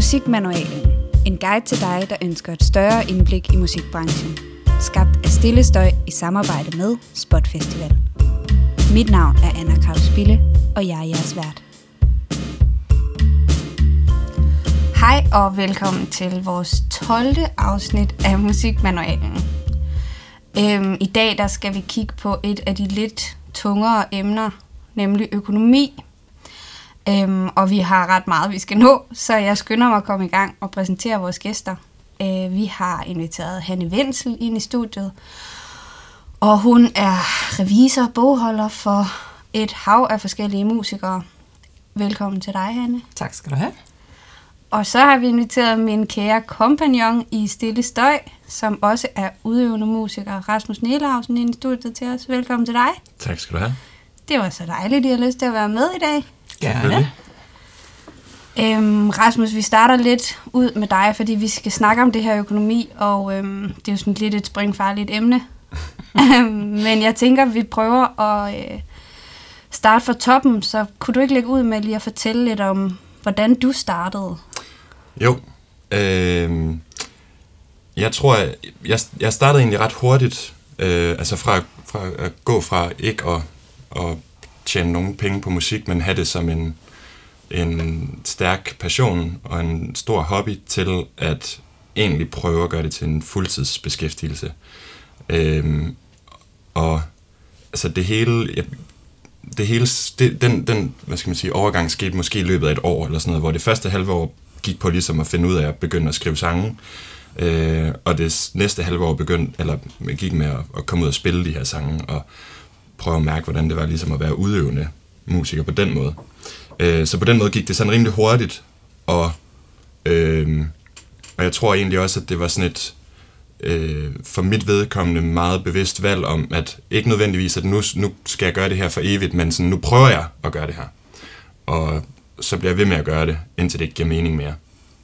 Musikmanualen. En guide til dig, der ønsker et større indblik i musikbranchen. Skabt af Stille Støj i samarbejde med Spot Festival. Mit navn er Anna Kraus Bille, og jeg er jeres vært. Hej og velkommen til vores 12. afsnit af Musikmanualen. I dag der skal vi kigge på et af de lidt tungere emner, nemlig økonomi. Og vi har ret meget, vi skal nå, så jeg skynder mig at komme i gang og præsentere vores gæster. Vi har inviteret Hanne Wenzel ind i studiet, og hun er revisor og bogholder for et hav af forskellige musikere. Velkommen til dig, Hanne. Tak skal du have. Og så har vi inviteret min kære kompagnon i Stille Støj, som også er udøvende musiker, Rasmus Nielausen, ind i studiet til os. Velkommen til dig. Tak skal du have. Det var så dejligt, at I har lyst til at være med i dag. Gerne. Rasmus, vi starter lidt ud med dig, fordi vi skal snakke om det her økonomi, og det er jo sådan lidt et springfarligt emne. Men jeg tænker, at vi prøver at starte fra toppen, så kunne du ikke lægge ud med lige at fortælle lidt om, hvordan du startede? Jo. Jeg tror, jeg startede egentlig ret hurtigt, altså fra at gå fra ikke at tjene nogen penge på musik, men have det som en stærk passion og en stor hobby til at egentlig prøve at gøre det til en fuldtidsbeskæftigelse. Og altså den hvad skal man sige, overgang skete måske i løbet af et år eller sådan noget, hvor det første halve år gik på ligesom at finde ud af at begynde at skrive sange, og det næste halve år gik med at komme ud og spille de her sange og prøve at mærke, hvordan det var ligesom at være udøvende musiker på den måde. Så på den måde gik det sådan rimelig hurtigt, og jeg tror egentlig også, at det var sådan et for mit vedkommende meget bevidst valg om, at ikke nødvendigvis, at nu skal jeg gøre det her for evigt, men sådan, nu prøver jeg at gøre det her. Og så bliver jeg ved med at gøre det, indtil det ikke giver mening mere.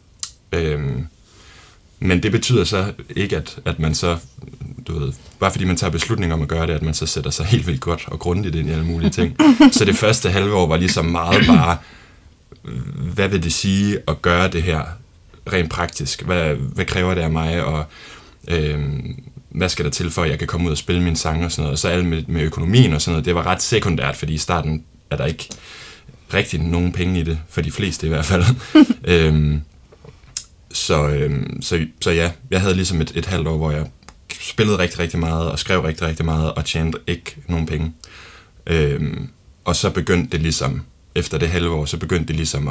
Men det betyder så ikke, at man så, du ved, bare fordi man tager beslutning om at gøre det, at man så sætter sig helt vildt godt og grundigt ind i alle mulige ting. Så det første halve år var ligesom meget bare, hvad vil det sige at gøre det her rent praktisk? Hvad kræver det af mig, og hvad skal der til for, at jeg kan komme ud og spille mine sange og sådan noget. Og så alt med økonomien og sådan noget, det var ret sekundært, fordi i starten er der ikke rigtig nogen penge i det, for de fleste i hvert fald. Så ja, jeg havde ligesom et halvt år, hvor jeg spillede rigtig, rigtig meget, og skrev rigtig, rigtig meget, og tjente ikke nogen penge. Og så begyndte det ligesom, efter det halve år, så begyndte det ligesom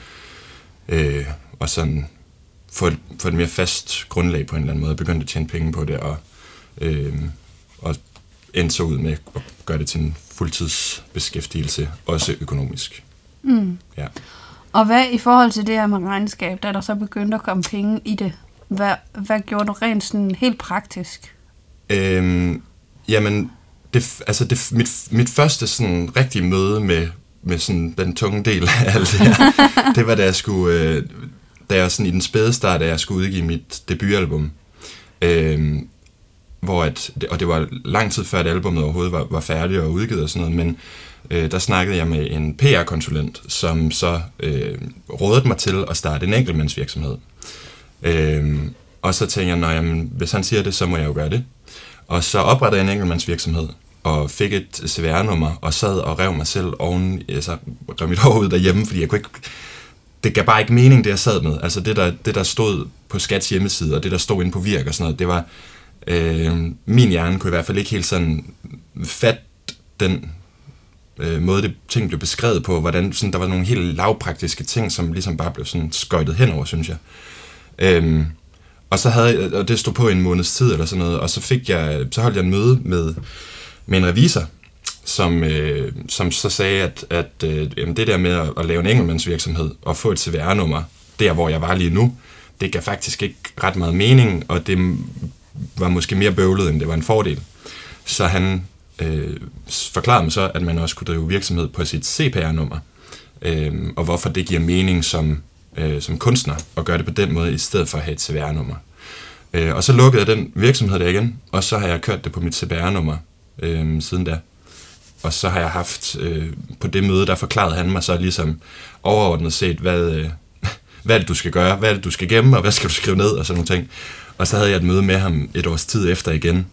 at sådan få et mere fast grundlag på en eller anden måde. Jeg begyndte at tjene penge på det, og endte så ud med at gøre det til en fuldtidsbeskæftigelse, også økonomisk. Mm. Ja. Og hvad i forhold til det her med regnskab, da der så begyndte at komme penge i det, hvad gjorde du rent sådan helt praktisk? Jamen, mit første sådan rigtige møde med sådan den tunge del af alt det her, det var da jeg sådan i den spæde start, da jeg skulle udgive mit debutalbum, og det var lang tid før, at albumet overhovedet var færdigt og udgivet og sådan noget, men der snakkede jeg med en PR-konsulent, som så rådede mig til at starte en enkeltmandsvirksomhed. Og så tænkte jeg, hvis han siger det, så må jeg jo gøre det. Og så oprettede jeg en enkeltmandsvirksomhed, og fik et CVR-nummer, og sad og rev mig selv rev mit hår ud derhjemme, fordi jeg kunne ikke. Det gav bare ikke mening, det jeg sad med. Altså det der stod på Skats hjemmeside, og det der stod inde på Virk og sådan noget, det var. Min hjerne kunne i hvert fald ikke helt sådan fatte den måde, ting blev beskrevet på, hvordan sådan, der var nogle helt lavpraktiske ting, som ligesom bare blev sådan skøjtet henover, synes jeg. Og og det stod på en måneds tid eller sådan noget, og så holdt jeg en møde med en revisor, som så sagde, at det der med at lave en enkeltmandsvirksomhed og få et CVR-nummer, der hvor jeg var lige nu, det gav faktisk ikke ret meget mening, og det var måske mere bøvlet, end det var en fordel. Så han forklarede mig så, at man også kunne drive virksomhed på sit CPR-nummer, og hvorfor det giver mening som kunstner at gøre det på den måde, i stedet for at have et CPR-nummer. Og så lukkede jeg den virksomhed der igen, og så har jeg kørt det på mit CPR-nummer siden da. Og så har jeg haft, på det møde, der forklarede han mig så ligesom overordnet set, hvad er det, du skal gøre, hvad er det, du skal gemme, og hvad skal du skrive ned, og sådan nogle ting. Og så havde jeg et møde med ham et års tid efter igen,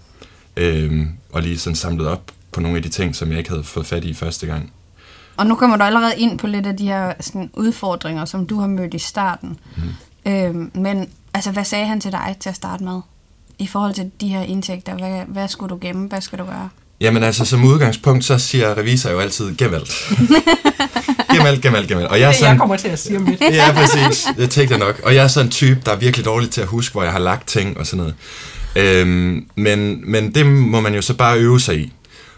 og lige sådan samlet op på nogle af de ting, som jeg ikke havde fået fat i første gang. Og nu kommer du allerede ind på lidt af de her sådan, udfordringer, som du har mødt i starten. Men altså, hvad sagde han til dig til at starte med? I forhold til de her indtægter, hvad skulle du gemme? Hvad skal du gøre? Jamen altså, som udgangspunkt, så siger revisor jo altid, gem alt. Gem alt. Og jeg, jeg kommer til at sige om lidt. Ja, præcis. Det tænkte jeg nok. Og jeg er sådan en type, der er virkelig dårlig til at huske, hvor jeg har lagt ting og sådan noget. Men det må man jo så bare øve sig i.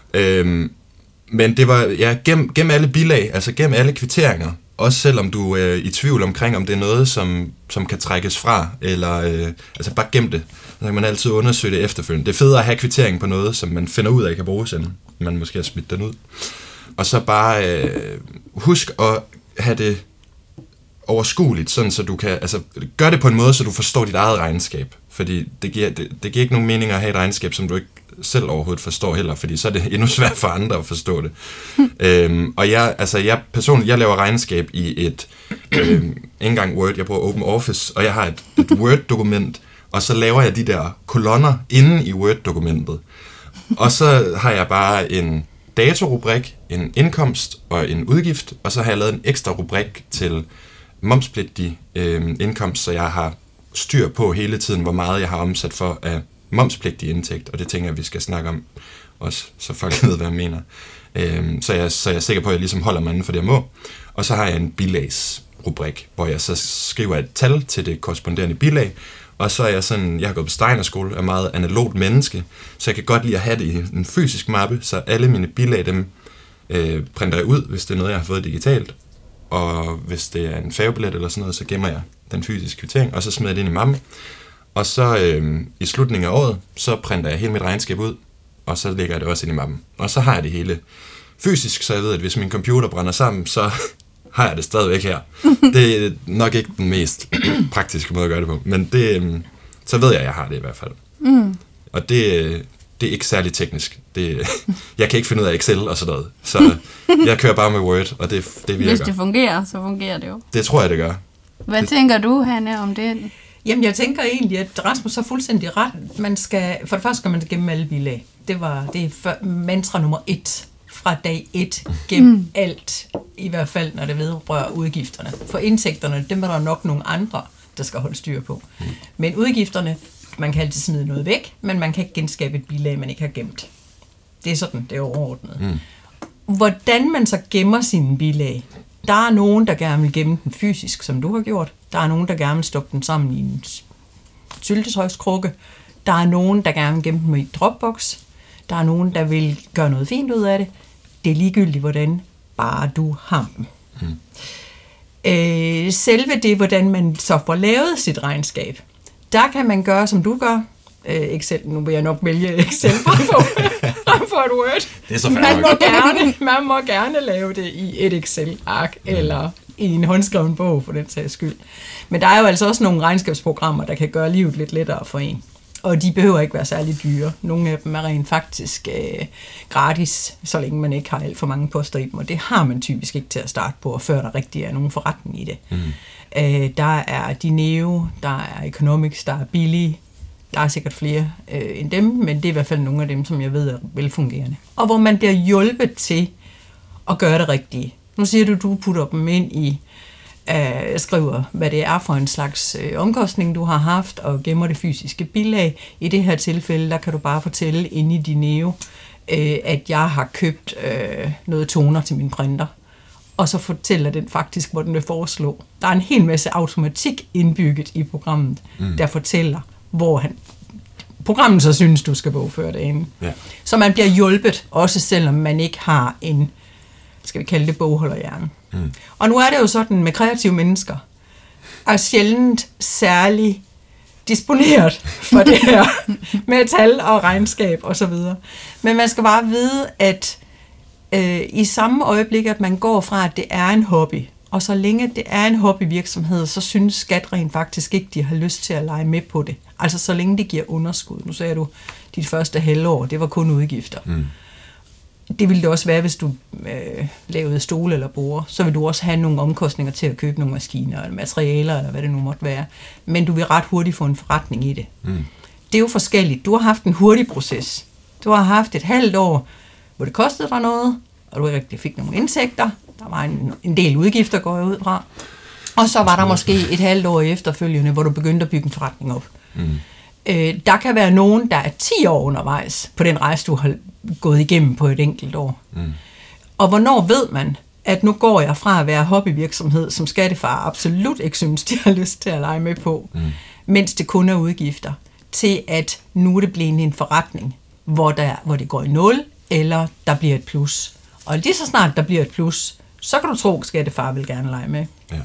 Men det var, gem alle bilag, altså gem alle kvitteringer. Også selvom du er i tvivl omkring, om det er noget, som kan trækkes fra, eller altså bare gem det. Så kan man altid undersøge det efterfølgende. Det er federe at have kvittering på noget, som man finder ud af, kan bruges, end man måske har smidt den ud. Og så bare husk at have det overskueligt, sådan så du kan, altså gør det på en måde, så du forstår dit eget regnskab. Fordi det giver ikke nogen mening at have et regnskab, som du ikke selv overhovedet forstår heller, fordi så er det endnu svært for andre at forstå det. Og jeg personligt, jeg laver regnskab i et, ikke engang Word, jeg bruger OpenOffice, og jeg har et Word-dokument, og så laver jeg de der kolonner inde i Word-dokumentet. Og så har jeg bare en datorubrik, en indkomst og en udgift, og så har jeg lavet en ekstra rubrik til momspligtig indkomst, så jeg har styr på hele tiden, hvor meget jeg har omsat for af momspligtig indtægt, og det tænker jeg, vi skal snakke om også, så folk ved, hvad jeg mener. Så jeg er sikker på, at jeg ligesom holder mig inden for det, jeg må. Og så har jeg en bilagsrubrik, hvor jeg så skriver et tal til det korresponderende bilag, og så er jeg sådan, jeg har gået på Steinerskole, er meget analogt menneske, så jeg kan godt lide at have det i en fysisk mappe, så alle mine bilag, dem printer jeg ud, hvis det er noget, jeg har fået digitalt, og hvis det er en færgebillet eller sådan noget, så gemmer jeg den fysiske kvittering, og så smider jeg det ind i mappen. Og så i slutningen af året, så printer jeg hele mit regnskab ud, og så lægger jeg det også ind i mappen. Og så har jeg det hele fysisk, så jeg ved, at hvis min computer brænder sammen, så har jeg det stadigvæk her. Det er nok ikke den mest praktiske måde at gøre det på, men så ved jeg, at jeg har det i hvert fald. Og det er ikke særlig teknisk. Jeg kan ikke finde ud af Excel og sådan noget, så jeg kører bare med Word, og det virker. Hvis det fungerer, så fungerer det jo. Det tror jeg, det gør. Hvad tænker du, Hanne, om det? Jamen, jeg tænker egentlig, at Rasmus har fuldstændig ret. For det første skal man gemme alle bilag. Det er mantra nummer 1 fra dag 1. Gem alt, i hvert fald når det vedrører udgifterne. For indtægterne, dem er der nok nogle andre, der skal holde styr på. Men udgifterne, man kan altid smide noget væk, men man kan ikke genskabe et bilag, man ikke har gemt. Det er sådan, det er overordnet. Hvordan man så gemmer sine bilag. Der er nogen, der gerne vil gemme den fysisk, som du har gjort. Der er nogen, der gerne vil stoppe den sammen i en syltetøjskrukke. Der er nogen, der gerne vil gemme den i Dropbox. Der er nogen, der vil gøre noget fint ud af det. Det er ligegyldigt, hvordan bare du har dem. Selve det, hvordan man så får lavet sit regnskab, der kan man gøre, som du gør. Excel, nu vil jeg nok vælge Excel frem for et Word. Det er så man må gerne lave det i et Excel-ark, eller i en håndskreven bog, for den sags skyld. Men der er jo altså også nogle regnskabsprogrammer, der kan gøre livet lidt lettere for en. Og de behøver ikke være særlig dyre. Nogle af dem er rent faktisk gratis, så længe man ikke har alt for mange poster i dem. Og det har man typisk ikke til at starte på, og før der rigtig er nogen forretning i det. Der er Dineo, der er Economics, der er Billy. Der er sikkert flere end dem, men det er i hvert fald nogle af dem, som jeg ved er velfungerende. Og hvor man bliver hjulpet til at gøre det rigtige. Nu siger du putter dem ind i, skriver, hvad det er for en slags omkostning, du har haft, og gemmer det fysiske bilag. I det her tilfælde, der kan du bare fortælle inde i Dineo, at jeg har købt noget toner til min printer. Og så fortæller den faktisk, hvor den vil foreslå. Der er en hel masse automatik indbygget i programmet, der fortæller, hvor programmet så synes, du skal bogføre det inde. Ja. Så man bliver hjulpet, også selvom man ikke har en, skal vi kalde det, bogholderhjerne. Og nu er det jo sådan med kreative mennesker, er sjældent særlig disponeret for det her med tal og regnskab og så videre. Men man skal bare vide, at i samme øjeblik, at man går fra, at det er en hobby, og så længe det er en hobbyvirksomhed, så synes skat rent faktisk ikke, de har lyst til at lege med på det. Altså så længe det giver underskud. Nu sagde du, dit første halvår, det var kun udgifter. det ville det også være, hvis du lavede stole eller borde. Så vil du også have nogle omkostninger til at købe nogle maskiner eller materialer, eller hvad det nu måtte være. Men du vil ret hurtigt få en forretning i det. Det er jo forskelligt. Du har haft en hurtig proces. Du har haft et halvt år, hvor det kostede dig noget, og du ikke rigtig fik nogle indtægter. Der var en del udgifter, går jeg ud fra. Og så var der måske et halvt år efterfølgende, hvor du begyndte at bygge en forretning op. Der kan være nogen, der er 10 år undervejs på den rejse, du har gået igennem på et enkelt år. Og hvornår ved man, at nu går jeg fra at være hobbyvirksomhed, som skattefar absolut ikke synes, de har lyst til at lege med på, mens det kun er udgifter, til at nu er det blevet en forretning, hvor det går i 0, eller der bliver et plus. Og lige så snart der bliver et plus, så kan du tro, at skattefar vil gerne lege med. Ja.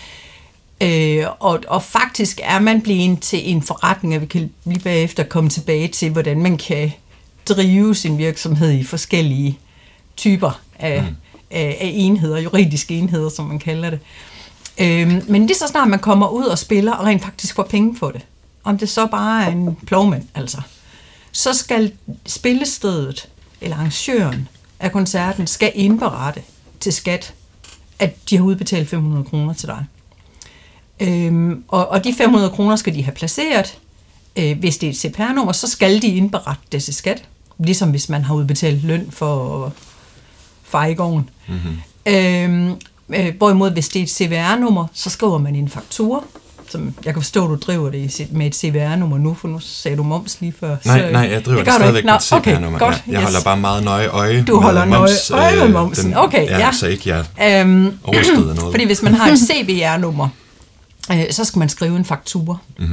Og faktisk er man blevet til en forretning, og vi kan lige bagefter komme tilbage til, hvordan man kan drive sin virksomhed i forskellige typer af enheder, juridiske enheder, som man kalder det. Men lige så snart man kommer ud og spiller, og rent faktisk får penge for det, om det så bare er en plovmand, altså, så skal spillestedet, eller arrangøren af koncerten, skal indberette til skat, at de har udbetalt 500 kroner til dig. Og de 500 kroner skal de have placeret. Hvis det er et CPR-nummer, så skal de indberette det til skat. Ligesom hvis man har udbetalt løn for fejegården. Hvorimod hvis det er et CVR-nummer, så skriver man en faktura. Som jeg kan forstå, du driver det med et CVR-nummer nu, for nu sagde du moms lige før. Nej, jeg driver det stadigvæk med et CVR-nummer. Okay, jeg holder bare meget nøje øje. Du holder nøje øje med momsen. Okay, ja. Så ikke jeg overskrider noget. Fordi hvis man har et CVR-nummer, så skal man skrive en faktura.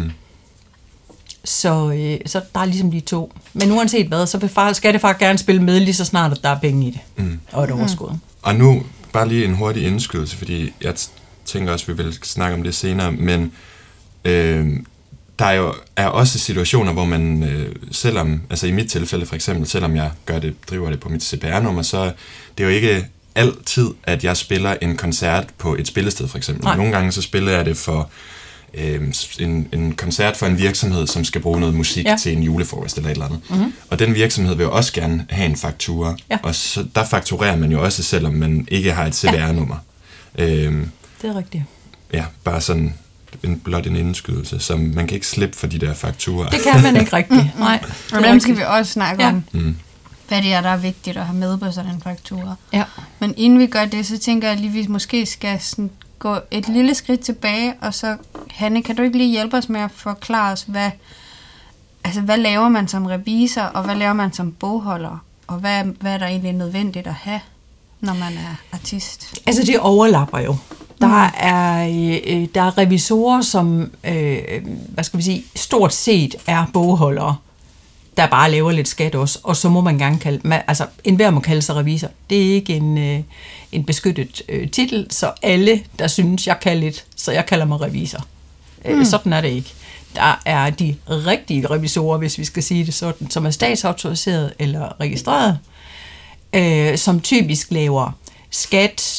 Så der er ligesom de to. Men uanset hvad, så skal det faktisk gerne spille med, lige så snart at der er penge i det. Og et overskud. Og nu bare lige en hurtig indskydelse, fordi jeg tænker også, vi vil snakke om det senere, men der er også situationer, hvor man selvom, altså i mit tilfælde for eksempel, selvom jeg driver det på mit CPR-nummer, så det er jo ikke altid, at jeg spiller en koncert på et spillested for eksempel. Nogle gange så spiller jeg det for en koncert for en virksomhed, som skal bruge noget musik til en julefrokost eller et eller andet. Og den virksomhed vil jo også gerne have en faktura. Og så, der fakturerer man jo også, selvom man ikke har et CVR-nummer. Det er rigtigt. Ja, bare sådan blot en indskydelse, som man kan ikke slippe for de der fakturer. Det kan man ikke rigtigt. Nej. Og dem skal vi også snakke om. Hvad det er, der er vigtigt at have med på sådan en faktura. Ja. Men inden vi gør det, så tænker jeg lige, at vi måske skal sådan gå et lille skridt tilbage, og så, Hanne, kan du ikke lige hjælpe os med at forklare os, hvad laver man som revisor, og hvad laver man som bogholder, og hvad er der egentlig nødvendigt at have, når man er artist? Altså, det overlapper jo. Der er revisorer, som, stort set er bogholdere, der bare laver lidt skat også, og så må man gerne enhver må kalde sig revisor. Det er ikke en beskyttet titel, så alle, der synes, jeg kan lidt, så jeg kalder mig revisor. Sådan er det ikke. Der er de rigtige revisorer, hvis vi skal sige det sådan, som er statsautoriseret eller registreret, som typisk laver skat,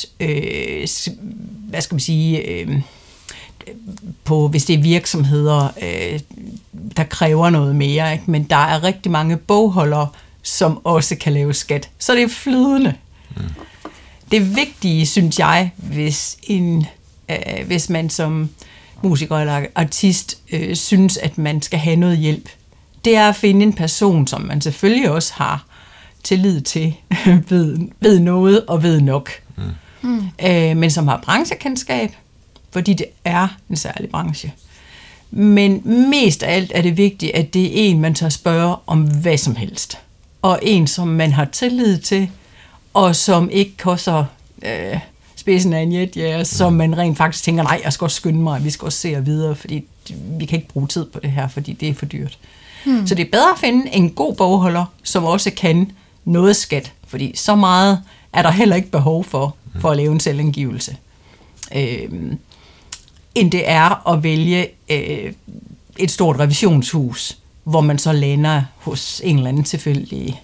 hvis det er virksomheder, der kræver noget mere, ikke? Men der er rigtig mange bogholdere, som også kan lave skat. Så det er flydende. Det vigtige, synes jeg, hvis man som musiker eller artist synes, at man skal have noget hjælp, det er at finde en person, som man selvfølgelig også har tillid til, ved noget og ved nok. Men som har branchekendskab, fordi det er en særlig branche. Men mest af alt er det vigtigt, at det er en, man tør spørge om hvad som helst. Og en, som man har tillid til, og som ikke koster spidsen af en jetjæger, som man rent faktisk tænker, nej, jeg skal også skynde mig, vi skal også se videre, fordi vi kan ikke bruge tid på det her, fordi det er for dyrt. Så det er bedre at finde en god bogholder, som også kan noget skat, fordi så meget er der heller ikke behov for at lave en selvangivelse. End det er at vælge et stort revisionshus, hvor man så lander hos en eller anden tilfældig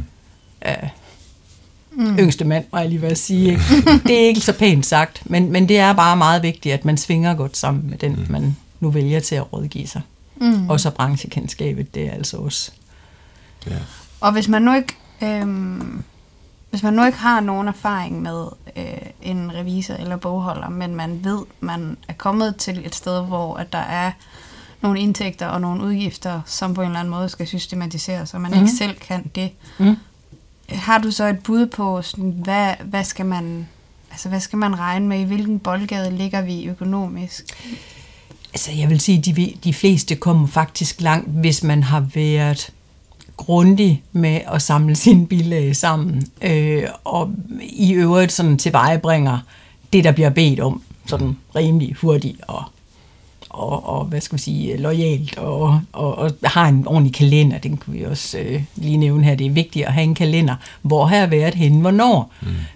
yngste mand, må jeg lige ved at sige. Ikke? Det er ikke så pænt sagt, men det er bare meget vigtigt, at man svinger godt sammen med den, man nu vælger til at rådgive sig. Og så branchekendskabet, det er altså også. Ja. Og hvis man nu ikke hvis man nu ikke har nogen erfaring med en revisor eller bogholder, men man ved, man er kommet til et sted, hvor at der er nogle indtægter og nogle udgifter, som på en eller anden måde skal systematiseres, og man ikke selv kan det. Har du så et bud på, sådan, hvad skal man regne med, i hvilken boldgade ligger vi økonomisk? Altså, jeg vil sige, at de fleste kommer faktisk langt, hvis man har været grundig med at samle sine bilag sammen, og i øvrigt sådan tilvejebringer det, der bliver bedt om, sådan rimelig hurtigt og hvad skal vi sige, loyalt, og har en ordentlig kalender. Den kan vi også lige nævne her. Det er vigtigt at have en kalender. Hvor har jeg været henne? Hvornår?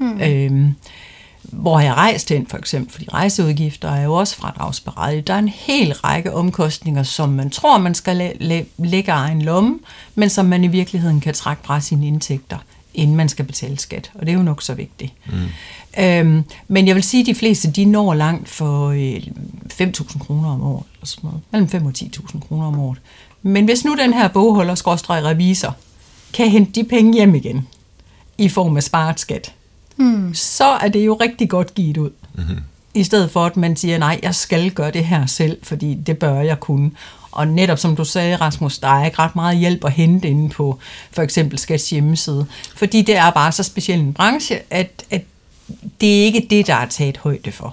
Hvor har jeg rejst hen, for eksempel? Fordi rejseudgifter er jo også fradragsberettiget. Der er en hel række omkostninger, som man tror, man skal lægge af en lomme, men som man i virkeligheden kan trække fra sine indtægter, inden man skal betale skat. Og det er jo nok så vigtigt. Men jeg vil sige, at de fleste, de når langt for 5.000 kroner om året, eller sådan noget. Mellem 5 og 10.000 kroner om året. Men hvis nu den her bogholder/revisor kan hente de penge hjem igen, i form af sparet skat, så er det jo rigtig godt givet ud. I stedet for, at man siger, nej, jeg skal gøre det her selv, fordi det bør jeg kunne. Og netop som du sagde, Rasmus, der er ikke ret meget hjælp at hente inde på for eksempel Skats hjemmeside. Fordi det er bare så speciel en branche, at det er ikke det, der er taget højde for.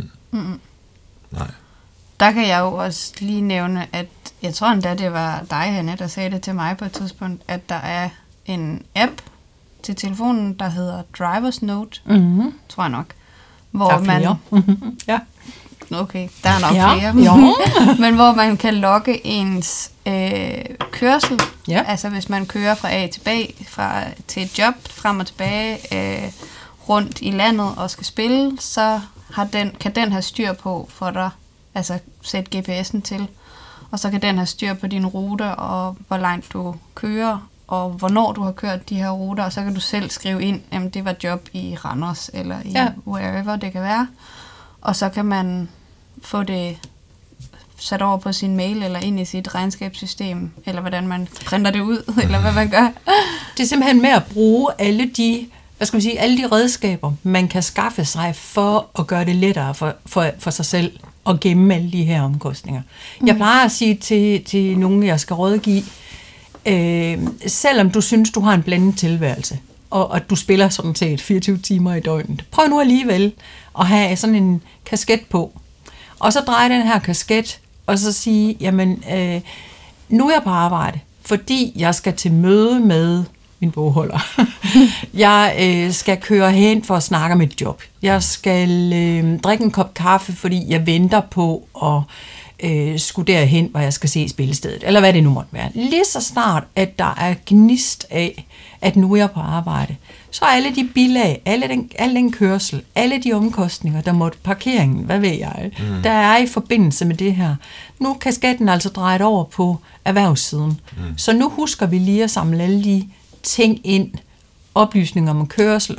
Nej. Der kan jeg jo også lige nævne, at jeg tror endda, det var dig, Hanne, der sagde det til mig på et tidspunkt, at der er en app til telefonen, der hedder Driver's Note, tror jeg nok. Hvor der er flere. Ja. Okay, der er nok flere. Ja. Men hvor man kan logge ens kørsel. Ja. Altså hvis man kører fra A til B, til et job, frem og tilbage, rundt i landet og skal spille, så kan den have styr på for dig, altså sætte GPS'en til, og så kan den have styr på dine ruter, og hvor langt du kører, og hvornår du har kørt de her ruter, og så kan du selv skrive ind, at det var job i Randers, eller i wherever det kan være, og så kan man få det sat over på sin mail, eller ind i sit regnskabssystem, eller hvordan man printer det ud, eller hvad man gør. Det er simpelthen med at bruge alle de redskaber, man kan skaffe sig for at gøre det lettere for sig selv at gemme alle de her omkostninger. Jeg plejer at sige til nogen, jeg skal rådgive, selvom du synes, du har en blandet tilværelse, og at du spiller sådan set 24 timer i døgnet, prøv nu alligevel at have sådan en kasket på, og så dreje den her kasket, og så sige, jamen, nu er jeg på arbejde, fordi jeg skal til møde med min bogholder. Jeg skal køre hen for at snakke om et job. Jeg skal drikke en kop kaffe, fordi jeg venter på at skulle derhen, hvor jeg skal se spillestedet, eller hvad det nu måtte være. Lige så snart, at der er gnist af, at nu er jeg på arbejde, så er alle de bilag, al den kørsel, alle de omkostninger, der måtte parkeringen, hvad ved jeg, der er i forbindelse med det her. Nu kan skatten altså dreje over på erhvervssiden. Så nu husker vi lige at samle alle de ting ind, oplysninger om kørsel,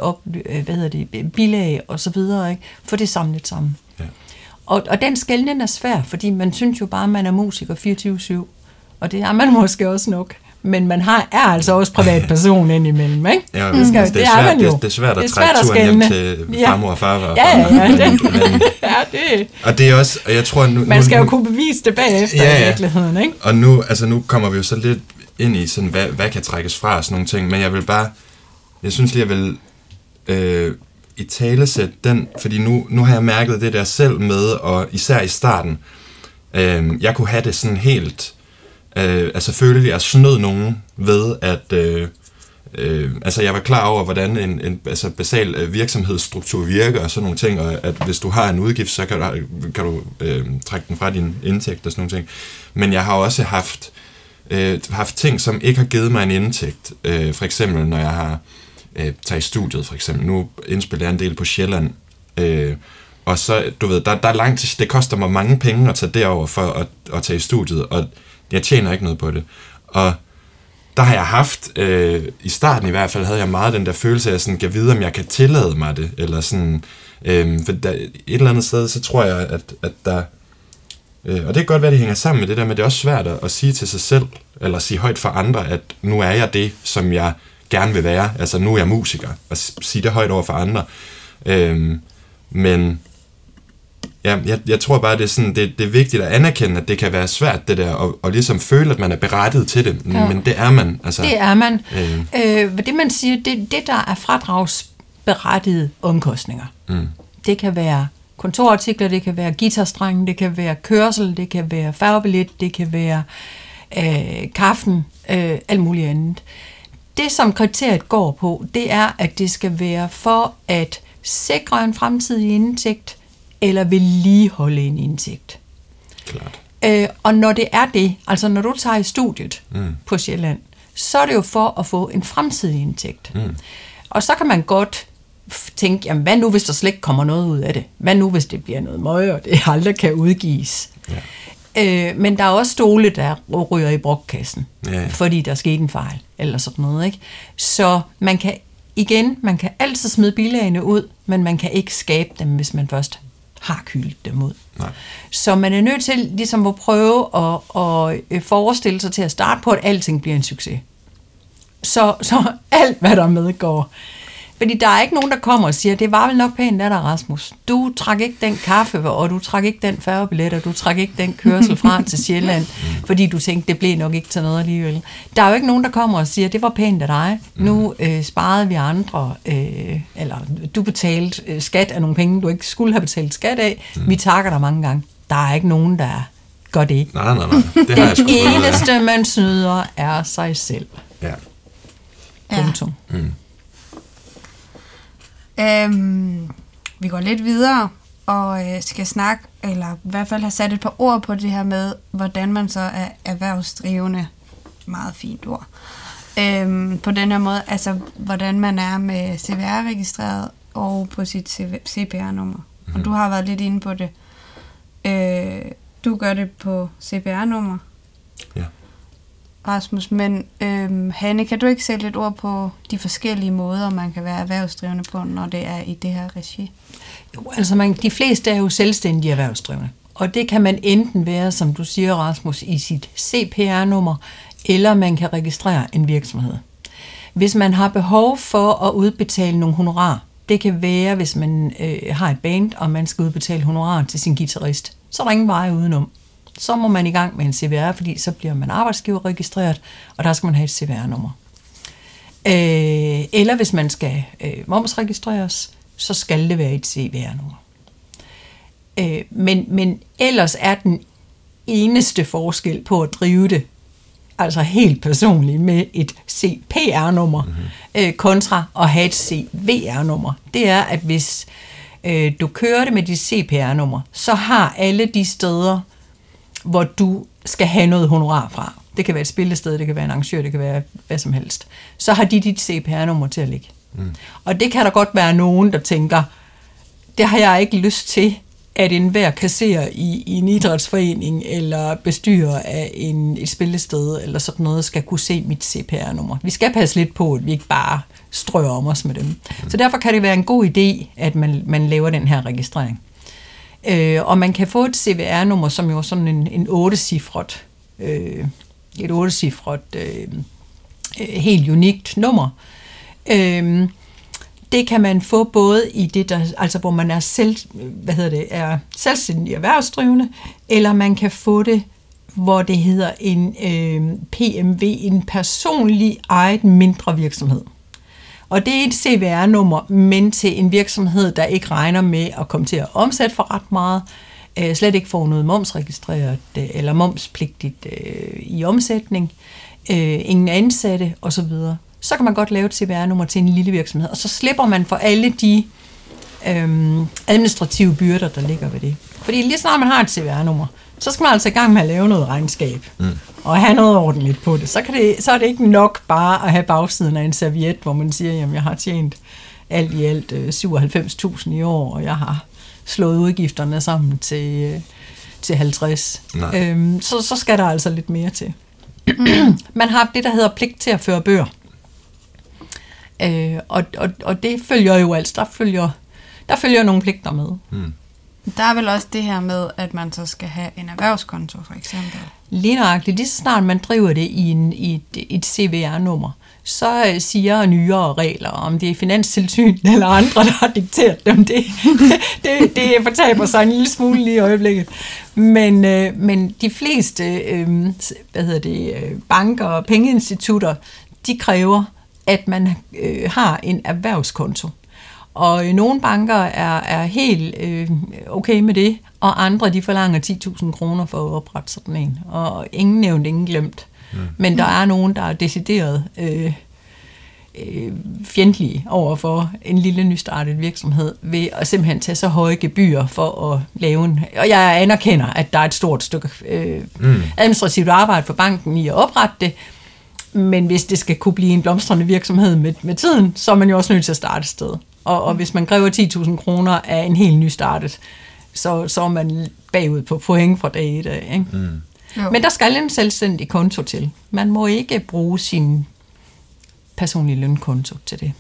bilag og så videre, ikke? For det er samlet sammen. Ja. Og den skelnen er svær, fordi man synes jo bare, at man er musiker 24/7, og det er man måske også nok. Men man er altså også privatperson indimellem, ikke? Ja, det er svært at trække turen hjem til farmor og far. Og det er også, og jeg tror nu... Man skal jo kunne bevise det bagefter i virkeligheden, ikke? Og nu kommer vi jo så lidt ind i sådan, hvad kan trækkes fra og sådan nogle ting, men jeg synes lige, jeg vil i talesætte den, fordi nu har jeg mærket det der selv med, og især i starten, jeg kunne have det sådan helt, altså føle, at jeg snød nogen ved, at altså jeg var klar over, hvordan en basal virksomhedsstruktur virker og sådan nogle ting, og at hvis du har en udgift, så kan du trække den fra din indtægt og sådan nogle ting. Men jeg har også haft ting, som ikke har givet mig en indtægt. For eksempel, når jeg har taget i studiet, for eksempel. Nu indspiller jeg en del på Sjælland. Og så, du ved, der er langt til, det koster mig mange penge at tage derover for at tage i studiet, og jeg tjener ikke noget på det. Og der har jeg haft, i starten i hvert fald, havde jeg meget den der følelse af, sådan, kan vide, om jeg kan tillade mig det, eller sådan, for et eller andet sted, så tror jeg, at der, og det kan godt være, det hænger sammen med det der, men det er også svært at sige til sig selv, eller sige højt for andre, at nu er jeg det, som jeg gerne vil være. Altså, nu er jeg musiker, og sige det højt over for andre. Men ja, jeg tror bare, det er vigtigt at anerkende, at det kan være svært, det der, og ligesom føle, at man er berettiget til det. Ja. Men det er man. Altså, det er man. Det man siger, det der er fradragsberettigede omkostninger. Det kan være kontorartikler, det kan være guitarstrenge, det kan være kørsel, det kan være færgebillet, det kan være kaffen, alt muligt andet. Det, som kriteriet går på, det er, at det skal være for at sikre en fremtidig indtægt, eller vedligeholde en indtægt. Klart. Og når det er det, altså når du tager i studiet på Sjælland, så er det jo for at få en fremtidig indtægt. Og så kan man godt tænke, jamen hvad nu, hvis der slet ikke kommer noget ud af det? Hvad nu, hvis det bliver noget møg, og det aldrig kan udgives? Ja. Men der er også stole, der ryger i brugkassen, fordi der skete en fejl, eller sådan noget, ikke? Så man kan altid smide bilagene ud, men man kan ikke skabe dem, hvis man først har kylet dem ud. Nej. Så man er nødt til ligesom at prøve at forestille sig til at starte på, at alting bliver en succes. Så alt, hvad der medgår. Fordi der er ikke nogen, der kommer og siger, det var vel nok pænt af dig, Rasmus. Du trak ikke den kaffe, og du trak ikke den færgebillet, og du trak ikke den kørsel fra til Sjælland, fordi du tænkte, det blev nok ikke til noget alligevel. Der er jo ikke nogen, der kommer og siger, det var pænt af dig. Nu sparede vi andre, eller du betalte skat af nogle penge, du ikke skulle have betalt skat af. Vi takker dig mange gange. Der er ikke nogen, der gør det. Nej. Det har jeg sgu det eneste, man snyder, er sig selv. Ja. Punktum. Vi går lidt videre og skal snakke, eller i hvert fald have sat et par ord på det her med, hvordan man så er erhvervsdrivende, meget fint ord, på den her måde, altså hvordan man er med CVR-registreret og på sit CPR-nummer. Og du har været lidt inde på det. Du gør det på CPR-nummer. Ja. Rasmus, men Hanne, kan du ikke sætte lidt ord på de forskellige måder, man kan være erhvervsdrivende på, når det er i det her regi? Jo, altså de fleste er jo selvstændige erhvervsdrivende, og det kan man enten være, som du siger, Rasmus, i sit CPR-nummer, eller man kan registrere en virksomhed. Hvis man har behov for at udbetale nogle honorar, det kan være, hvis man har et band, og man skal udbetale honorar til sin guitarist, så er der ingen vej udenom. Så må man i gang med en CVR, fordi så bliver man arbejdsgiverregistreret, og der skal man have et CVR-nummer. Eller hvis man skal momsregistreres, så skal det være et CVR-nummer. Men ellers er den eneste forskel på at drive det, altså helt personligt med et CPR-nummer, kontra at have et CVR-nummer, det er, at hvis du kører det med dit CPR-nummer, så har alle de steder, hvor du skal have noget honorar fra. Det kan være et spillested, det kan være en arrangør, det kan være hvad som helst. Så har de dit CPR-nummer til at ligge. Og det kan der godt være nogen, der tænker, det har jeg ikke lyst til, at enhver kasserer i en idrætsforening eller bestyrer af et spillested eller sådan noget, skal kunne se mit CPR-nummer. Vi skal passe lidt på, at vi ikke bare strøger om os med dem. Så derfor kan det være en god idé, at man laver den her registrering. Og man kan få et CVR-nummer, som jo er sådan en 8-cifret, et 8-cifret helt unikt nummer. Det kan man få både i det, der, altså hvor man er er selvstændig erhvervsdrivende, eller man kan få det, hvor det hedder en PMV, en personlig ejet mindre virksomhed. Og det er et CVR-nummer, men til en virksomhed, der ikke regner med at komme til at omsætte for ret meget, slet ikke får noget momsregistreret eller momspligtigt i omsætning, ingen ansatte osv., så kan man godt lave et CVR-nummer til en lille virksomhed, og så slipper man for alle de administrative byrder, der ligger ved det. Fordi lige snart man har et CVR-nummer, så skal man altså i gang med at lave noget regnskab, og have noget ordentligt på det. Så er det ikke nok bare at have bagsiden af en serviet, hvor man siger, jamen jeg har tjent alt i alt 97.000 i år, og jeg har slået udgifterne sammen til 50. Så skal der altså lidt mere til. Man har det, der hedder pligt til at føre bøger. Og det følger jo altså, der følger nogle pligter med. Der er vel også det her med, at man så skal have en erhvervskonto, for eksempel. Lige nøjagtigt, lige så snart man driver det i et CVR-nummer, så siger nyere regler, om det er Finanstilsynet eller andre, der har dikteret dem, det fortaber sig en lille smule lige i øjeblikket. Men de fleste banker og pengeinstitutter, de kræver, at man har en erhvervskonto. Og nogle banker er helt okay med det, og andre de forlanger 10.000 kroner for at oprette sådan en. Og ingen nævnt, ingen glemt. Men der er nogen, der er decideret fjendtlige over for en lille nystartet virksomhed ved at simpelthen tage så høje gebyrer for at lave en... Og jeg anerkender, at der er et stort stykke administrativt arbejde for banken i at oprette det, men hvis det skal kunne blive en blomstrende virksomhed med tiden, så er man jo også nødt til at starte et sted. Og hvis man kræver 10.000 kroner af en helt nystartet, så er man bagud på point fra dag 1 af, ikke? Men der skal en selvstændig konto til. Man må ikke bruge sin personlige lønkonto til det.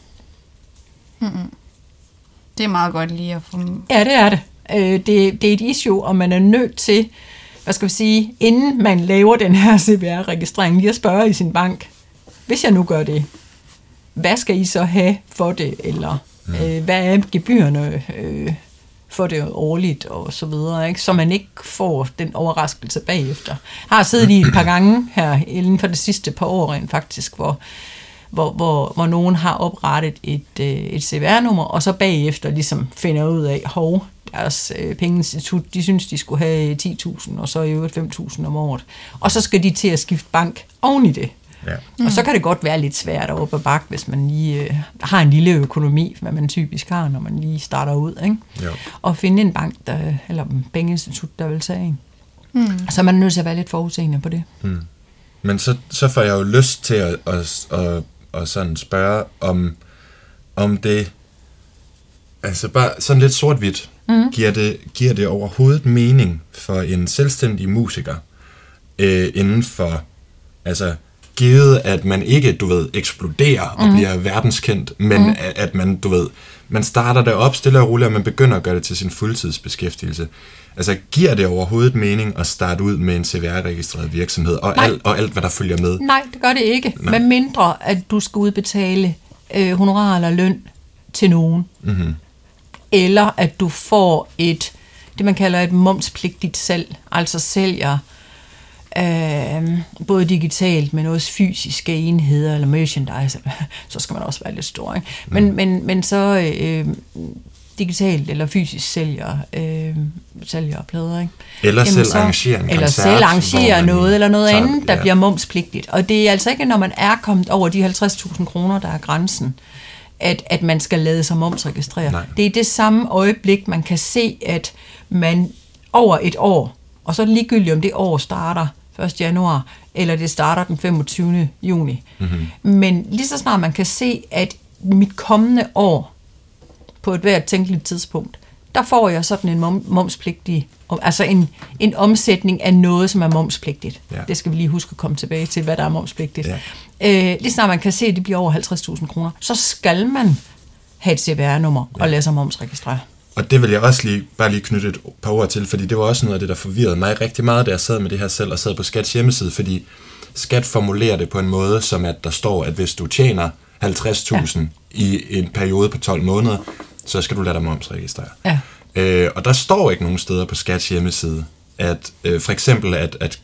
Det er meget godt lige at få... Ja, det er det. Det er et issue, og man er nødt til, inden man laver den her CPR-registrering, lige at spørge i sin bank, hvis jeg nu gør det, hvad skal I så have for det, eller hvad er gebyrerne for det årligt, og så videre, ikke? Så man ikke får den overraskelse bagefter. Jeg har siddet i et par gange her, inden for det sidste par år rent faktisk, hvor nogen har oprettet et CVR-nummer, og så bagefter ligesom finder ud af, deres pengeinstitut, de synes, de skulle have 10.000, og så i øvrigt 5.000 om året. Og så skal de til at skifte bank oven i det. Ja. Og så kan det godt være lidt svært at op ad bakke, hvis man lige har en lille økonomi, hvad man typisk har, når man lige starter ud, ikke? Ja. Og finde en bank, eller en pengeinstitut, der vil tage en. Så man er nødt til at være lidt forudseende på det. Men så får jeg jo lyst til at sådan spørge, om det, altså bare sådan lidt sort-hvidt, giver det overhovedet mening for en selvstændig musiker inden for, altså givet at man ikke, eksploderer og bliver verdenskendt, men at man, man starter det op stille og roligt, og man begynder at gøre det til sin fuldtidsbeskæftigelse. Altså, giver det overhovedet mening at starte ud med en CVR-registreret virksomhed, og alt, hvad der følger med? Nej, det gør det ikke. Med mindre, at du skal udbetale honorar eller løn til nogen. Eller at du får det man kalder et momspligtigt salg, altså sælger både digitalt, men også fysiske enheder eller merchandise, så skal man også være lidt stor, ikke? Men så digitalt eller fysisk sælger plader, ikke? Eller selv arrangerer en koncert. Eller selv arrangerer noget, eller noget andet, der bliver momspligtigt. Og det er altså ikke, når man er kommet over de 50.000 kroner, der er grænsen, at man skal lade sig momsregistrere. Nej. Det er det samme øjeblik, man kan se, at man over et år, og så er det ligegyldigt, om det år starter 1. januar, eller det starter den 25. juni. Men lige så snart man kan se, at mit kommende år, på et hvert tænkeligt tidspunkt, der får jeg sådan en momspligtig, altså en omsætning af noget, som er momspligtigt. Ja. Det skal vi lige huske at komme tilbage til, hvad der er momspligtigt. Ja. Lige snart man kan se, at det bliver over 50.000 kroner, så skal man have et CVR-nummer og lade sig momsregistrere. Og det vil jeg også bare lige knytte et par ord til, fordi det var også noget af det, der forvirrede mig rigtig meget, da jeg sad med det her selv og sad på Skats hjemmeside, fordi Skat formulerer det på en måde, som at der står, at hvis du tjener 50.000 i en periode på 12 måneder, så skal du lade dig momsregistrere. Ja. Og der står ikke nogen steder på Skats hjemmeside, at for eksempel, at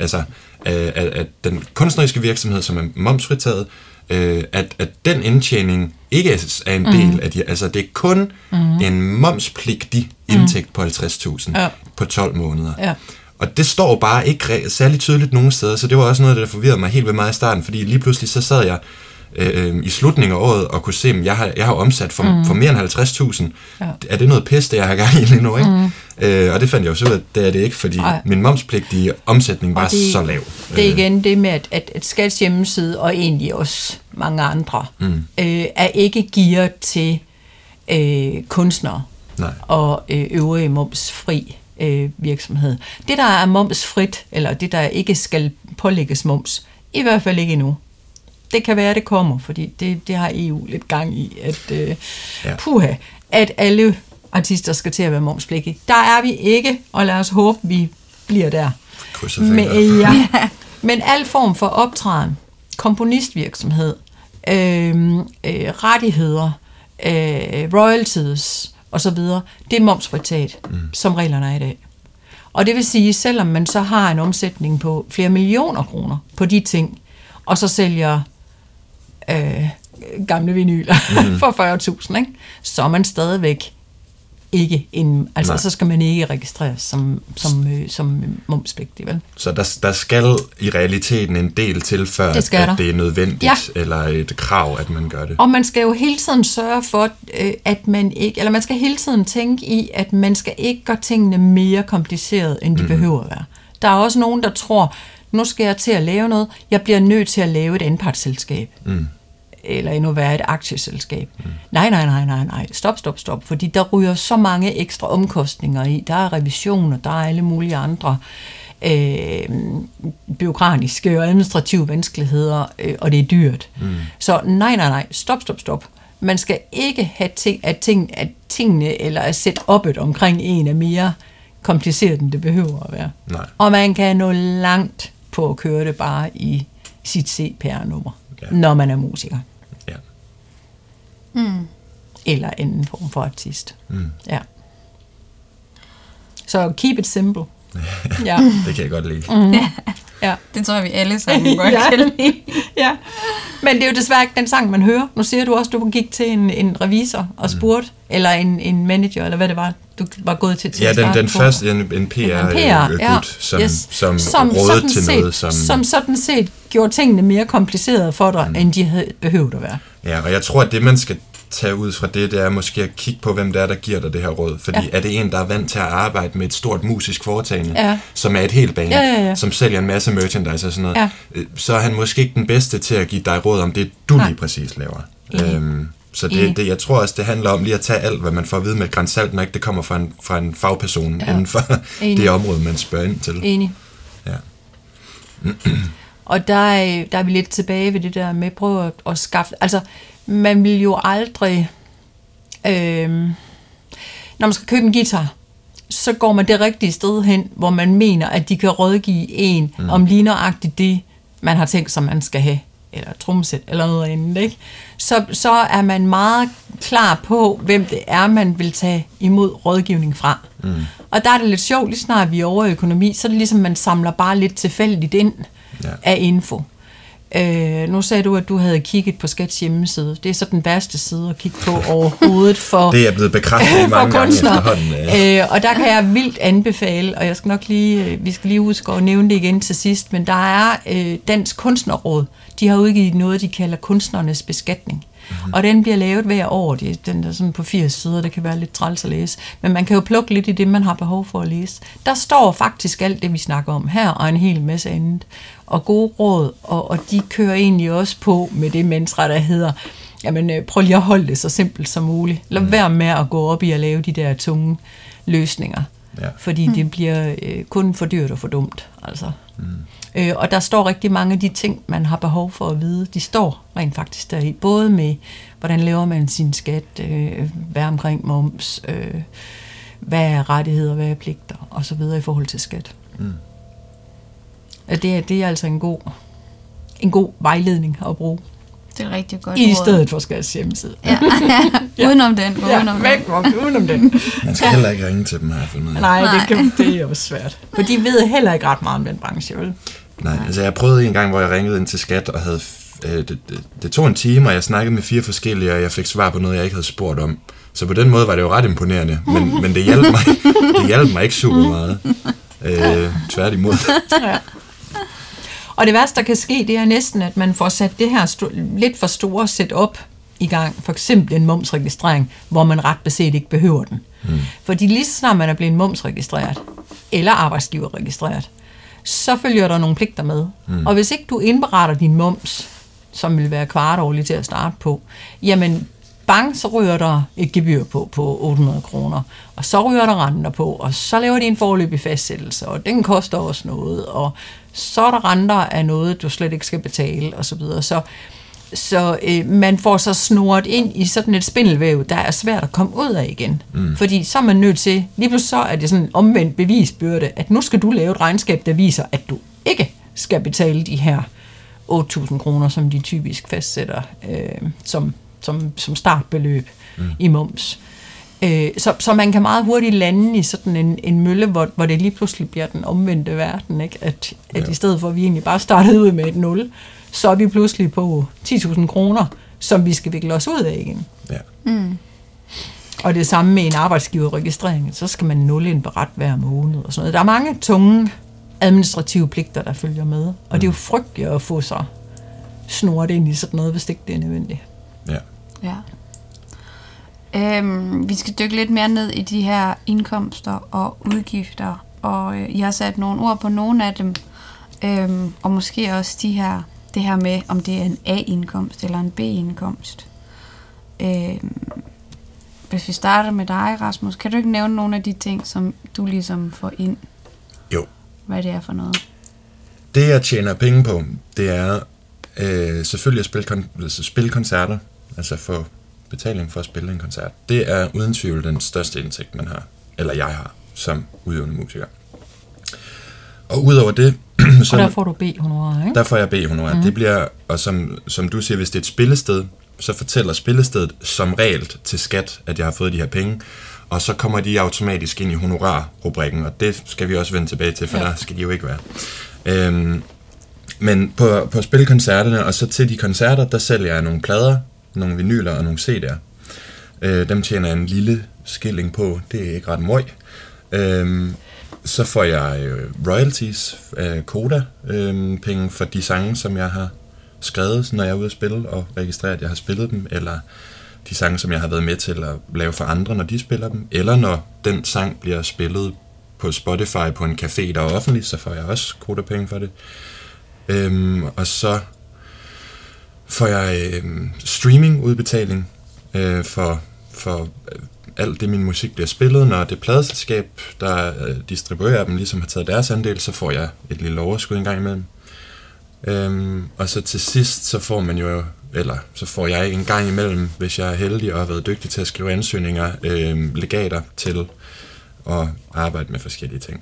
den kunstneriske virksomhed, som er momsfritaget, at den indtjening ikke er en del af altså det er kun en momspligtig indtægt på 50.000 på 12 måneder. Ja. Og det står bare ikke særlig tydeligt nogen steder, så det var også noget, der forvirrede mig helt ved mig i starten, fordi lige pludselig så sad jeg i slutningen af året og kunne se, at jeg har omsat for mere end 50.000. Ja. Er det noget pis, det jeg har gang i lige nu, ikke? Og det fandt jeg jo så ud af, det er det ikke, fordi min momspligtige omsætning var så lav. Det er igen det med, at Skats hjemmeside, og egentlig også mange andre, er ikke gearet til kunstnere og øvrige momsfri virksomhed. Det, der er momsfrit, eller det, der ikke skal pålægges moms, i hvert fald ikke endnu. Det kan være, det kommer, fordi det har EU lidt gang i, at alle artister skal til at være momspligtige. Der er vi ikke, og lad os håbe, vi bliver der. Men al form for optræden, komponistvirksomhed, rettigheder, royalties osv., det er momsfritaget, som reglerne er i dag. Og det vil sige, selvom man så har en omsætning på flere millioner kroner på de ting, og så sælger gamle vinyler for 40.000, ikke? Så er man stadigvæk ikke så skal man ikke registreres som momspligtig, vel? Så der skal i realiteten en del til, før at det er nødvendigt, eller et krav, at man gør det. Og man skal jo hele tiden sørge for, at man ikke, eller man skal hele tiden tænke i, at man skal ikke gøre tingene mere komplicerede, end de behøver at være. Der er også nogen, der tror, nu skal jeg til at lave noget, jeg bliver nødt til at lave et anpartsselskab. Eller endnu være et aktieselskab. Nej. Stop. Fordi der ryger så mange ekstra omkostninger i. Der er revisioner, der er alle mulige andre bureaukratiske og administrative vanskeligheder, og det er dyrt. Så nej. Stop. Man skal ikke have at tingene eller at setup'et omkring en er mere kompliceret, end det behøver at være. Nej. Og man kan nå langt på at køre det bare i sit CPR-nummer, når man er musiker. Eller anden form for artist. Ja. Så keep it simple. Ja. Det kan jeg godt lide. Ja. Det tror jeg, vi alle sammen godt kan lide. Ja. Men det er jo desværre ikke den sang, man hører. Nu siger du også, du gik til en revisor og spurgte, eller en manager, eller hvad det var, du var gået til ja, den første, en PR-gut, som rådede til noget. Som sådan set gjorde tingene mere komplicerede for dig, end de havde behøvet at være. Ja, og jeg tror, at det, man skal tage ud fra det er måske at kigge på, hvem det er, der giver dig det her råd. Fordi er det en, der er vant til at arbejde med et stort musisk foretagende, som er et helt band, som sælger en masse merchandise og sådan noget, så er han måske ikke den bedste til at give dig råd om det, du lige præcis laver. Så det, jeg tror også, det handler om lige at tage alt, hvad man får at vide med et gran salt, når ikke det kommer fra en fagperson inden for det område, man spørger ind til. Enig. Ja. Og der er vi lidt tilbage ved det der med at prøve at skaffe... Altså, man vil jo aldrig... når man skal købe en guitar, så går man det rigtige sted hen, hvor man mener, at de kan rådgive en om lige nøjagtigt det, man har tænkt sig, man skal have. Eller trommesæt, eller noget andet, ikke? Så er man meget klar på, hvem det er, man vil tage imod rådgivning fra. Og der er det lidt sjovt, lige snart vi er over i økonomi, så er det ligesom, man samler bare lidt tilfældigt ind af info. Nu sagde du, at du havde kigget på Skats hjemmeside. Det er så den værste side at kigge på overhovedet for det er blevet bekræftet mange gange efterhånden. Og der kan jeg vildt anbefale, og jeg skal nok vi skal lige huske at nævne det igen til sidst, men der er Dansk Kunstnerråd. De har udgivet noget, de kalder kunstnernes beskatning. Og den bliver lavet hver år. Den er sådan på 80 sider, det kan være lidt træls at læse. Men man kan jo plukke lidt i det, man har behov for at læse. Der står faktisk alt det, vi snakker om her, og en hel masse andet. Og gode råd, og de kører egentlig også på med det mantra, der hedder, jamen prøv lige at holde det så simpelt som muligt. Lad være med at gå op i at lave de der tunge løsninger. Ja. Fordi det bliver kun for dyrt og for dumt. Altså. Og der står rigtig mange af de ting, man har behov for at vide. De står rent faktisk deri. Både med, hvordan laver man sin skat, hvad er omkring moms, hvad er rettigheder, hvad er pligter, og så videre i forhold til skat. Det er altså en god vejledning at bruge. Det er rigtig godt i stedet for Skats hjemmeside. Udenom den. Udenom den. Man skal heller ikke ringe til dem, har jeg fundet ud af. Nej, det er jo svært. For de ved heller ikke ret meget om den branche, vel? Nej, altså jeg prøvede en gang, hvor jeg ringede ind til Skat, og havde det tog en time, og jeg snakkede med 4 forskellige, og jeg fik svar på noget, jeg ikke havde spurgt om. Så på den måde var det jo ret imponerende, men det hjalp mig ikke super meget. Tværtimod. Ja. Og det værste, der kan ske, det er næsten, at man får sat det her lidt for store setup i gang. For eksempel en momsregistrering, hvor man ret beset ikke behøver den. Fordi lige så snart man er blevet momsregistreret, eller arbejdsgiverregistreret, så følger der nogle pligter med. Og hvis ikke du indberetter din moms, som vil være kvartårligt til at starte på, jamen bang, så ryger der et gebyr på 800 kroner, og så ryger der renter på, og så laver de en foreløbig fastsættelse, og den koster også noget, og så er der renter af noget, du slet ikke skal betale, og så videre. Så man får så snoret ind i sådan et spindelvæv, der er svært at komme ud af igen. Fordi så er man nødt til, lige pludselig så er det sådan en omvendt bevisbyrde, at nu skal du lave et regnskab, der viser, at du ikke skal betale de her 8.000 kroner, som de typisk fastsætter som startbeløb i moms. Så man kan meget hurtigt lande i sådan en mølle, hvor det lige pludselig bliver den omvendte verden, ikke? At i stedet for, at vi egentlig bare startede ud med et 0, så er vi pludselig på 10.000 kroner, som vi skal vikle os ud af igen. Ja. Og det samme med en arbejdsgiverregistrering, så skal man indberette hver måned og sådan noget. Der er mange tunge administrative pligter, der følger med, og det er jo frygteligt at få sig snoret ind i sådan noget, hvis ikke det er nødvendigt. Ja. Vi skal dykke lidt mere ned i de her indkomster og udgifter, og I har sat nogle ord på nogle af dem, og måske også det her med, om det er en A-indkomst eller en B-indkomst. Hvis vi starter med dig, Rasmus, kan du ikke nævne nogle af de ting, som du ligesom får ind? Jo. Hvad det er for noget? Det, jeg tjener penge på, det er selvfølgelig at spille koncerter, altså få betaling for at spille en koncert. Det er uden tvivl den største indtægt, man har, eller jeg har, som udøvende musiker. Og udover det... og der får du B-honorar, ikke? Der får jeg B-honorar. Det bliver, og som du siger, hvis det er et spillested, så fortæller spillestedet som regel til skat, at jeg har fået de her penge, og så kommer de automatisk ind i honorar-rubrikken, og det skal vi også vende tilbage til, for der skal de jo ikke være. Men på spilkoncerterne, og så til de koncerter, der sælger jeg nogle plader, nogle vinyler og nogle CD'er. Dem tjener jeg en lille skilling på, det er ikke ret møg. Så får jeg royalties af Koda, penge for de sange, som jeg har skrevet, når jeg er ude at spille og registrerer, at jeg har spillet dem, eller de sange, som jeg har været med til at lave for andre, når de spiller dem, eller når den sang bliver spillet på Spotify på en café, der er offentlig, så får jeg også Koda-penge for det. Og så får jeg streaming-udbetaling for alt det, min musik bliver spillet. Når det pladeselskab, der distribuerer dem, ligesom har taget deres andel, så får jeg et lille overskud en gang imellem. Og så til sidst, så får jeg en gang imellem, hvis jeg er heldig og har været dygtig til at skrive ansøgninger, legater til at arbejde med forskellige ting.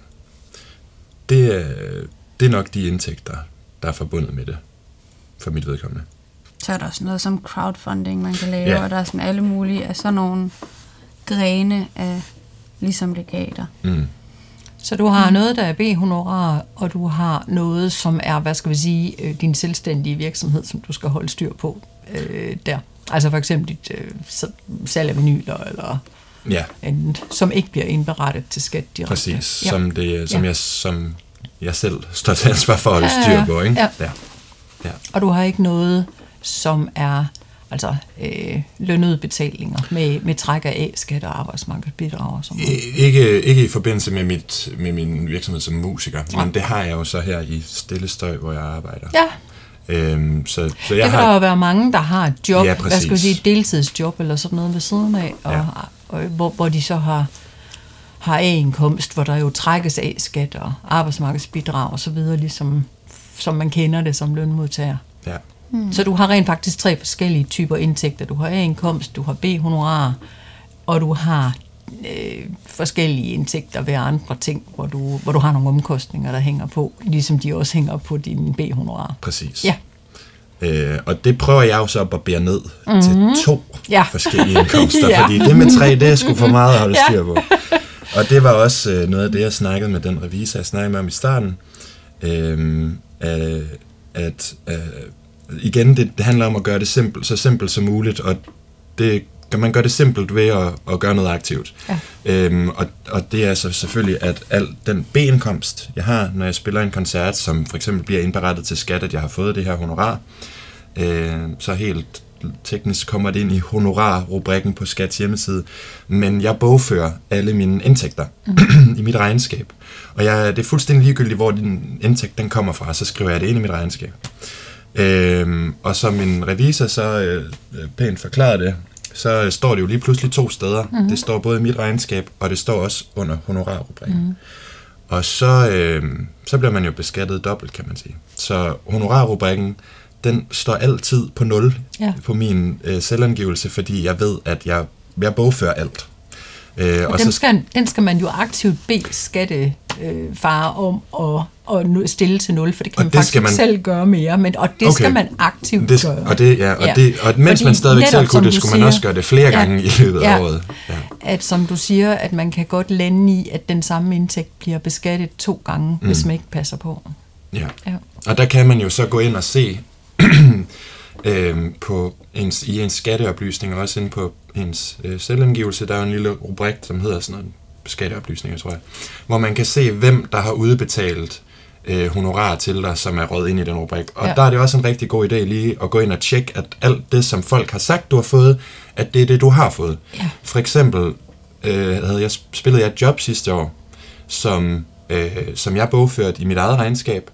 Det er nok de indtægter, der er forbundet med det, for mit vedkommende. Så er der også noget som crowdfunding, man kan lave, og der er sådan alle mulige af sådan nogle grene af ligesom legater. Så du har noget, der er B-honorar, og du har noget, som er, din selvstændige virksomhed, som du skal holde styr på der. Altså for eksempel dit salg af vinyler, eller andet, som ikke bliver indberettet til skat direkte. Præcis, som jeg selv står til ansvar for at holde styr på, ikke? Ja. Og du har ikke noget, som er lønudbetalinger med træk af A-skat og arbejdsmarkedsbidrag og sådan noget? Ikke i forbindelse med min virksomhed som musiker, men det har jeg jo så her i Stillestøj, hvor jeg arbejder. Ja. Så jeg det kan der jo være mange, der har et job, et deltidsjob eller sådan noget ved siden af, og hvor de så har A-indkomst, hvor der jo trækkes A-skat og arbejdsmarkedsbidrag og så videre, ligesom som man kender det som lønmodtager. Ja. Så du har rent faktisk 3 forskellige typer indtægter. Du har A-indkomst, du har B-honorar, og du har forskellige indtægter ved andre ting, hvor du har nogle omkostninger, der hænger på, ligesom de også hænger på dine B-honorar. Præcis. Ja. Og det prøver jeg jo så at barbere ned til 2 forskellige indkomster, fordi det med 3, det er sgu for meget at holde styr på. Og det var også noget af det, jeg snakkede med den revisor, jeg snakkede med om i starten, igen, det handler om at gøre det så simpelt som muligt, og man gør det simpelt ved at gøre noget aktivt. Ja. Og det er så selvfølgelig, at al den B-indkomst, jeg har, når jeg spiller en koncert, som for eksempel bliver indberettet til skat, at jeg har fået det her honorar, så helt teknisk kommer det ind i honorar-rubrikken på Skats hjemmeside, men jeg bogfører alle mine indtægter i mit regnskab. Og det er fuldstændig ligegyldigt, hvor din indtægt den kommer fra, så skriver jeg det ind i mit regnskab. Og som min revisor så pænt forklarer det, så står det jo lige pludselig 2 steder. Det står både i mit regnskab, og det står også under honorarrubrikken. Og så bliver man jo beskattet dobbelt, kan man sige. Så honorarrubrikken, den står altid på 0 på min selvangivelse, fordi jeg ved, at jeg bogfører alt. Og den skal man jo aktivt bede skattefar om at stille til 0, for det kan man faktisk selv gøre mere, og det skal man aktivt gøre. Og mens man stadigvæk selv kunne det, skulle man også gøre det flere gange i løbet af året. Ja. At som du siger, at man kan godt lande i, at den samme indtægt bliver beskattet 2 gange, hvis man ikke passer på. Ja. Og der kan man jo så gå ind og se på i ens skatteoplysning, og også inde på ens selvangivelse, der er en lille rubrik, som hedder sådan noget, skatteoplysninger, tror jeg, hvor man kan se, hvem der har udbetalt honorar til dig, som er røget ind i den rubrik. Og der er det også en rigtig god idé lige at gå ind og tjekke, at alt det, som folk har sagt, du har fået, at det er det, du har fået. Ja. For eksempel spillede jeg et job sidste år, som jeg bogførte i mit eget regnskab,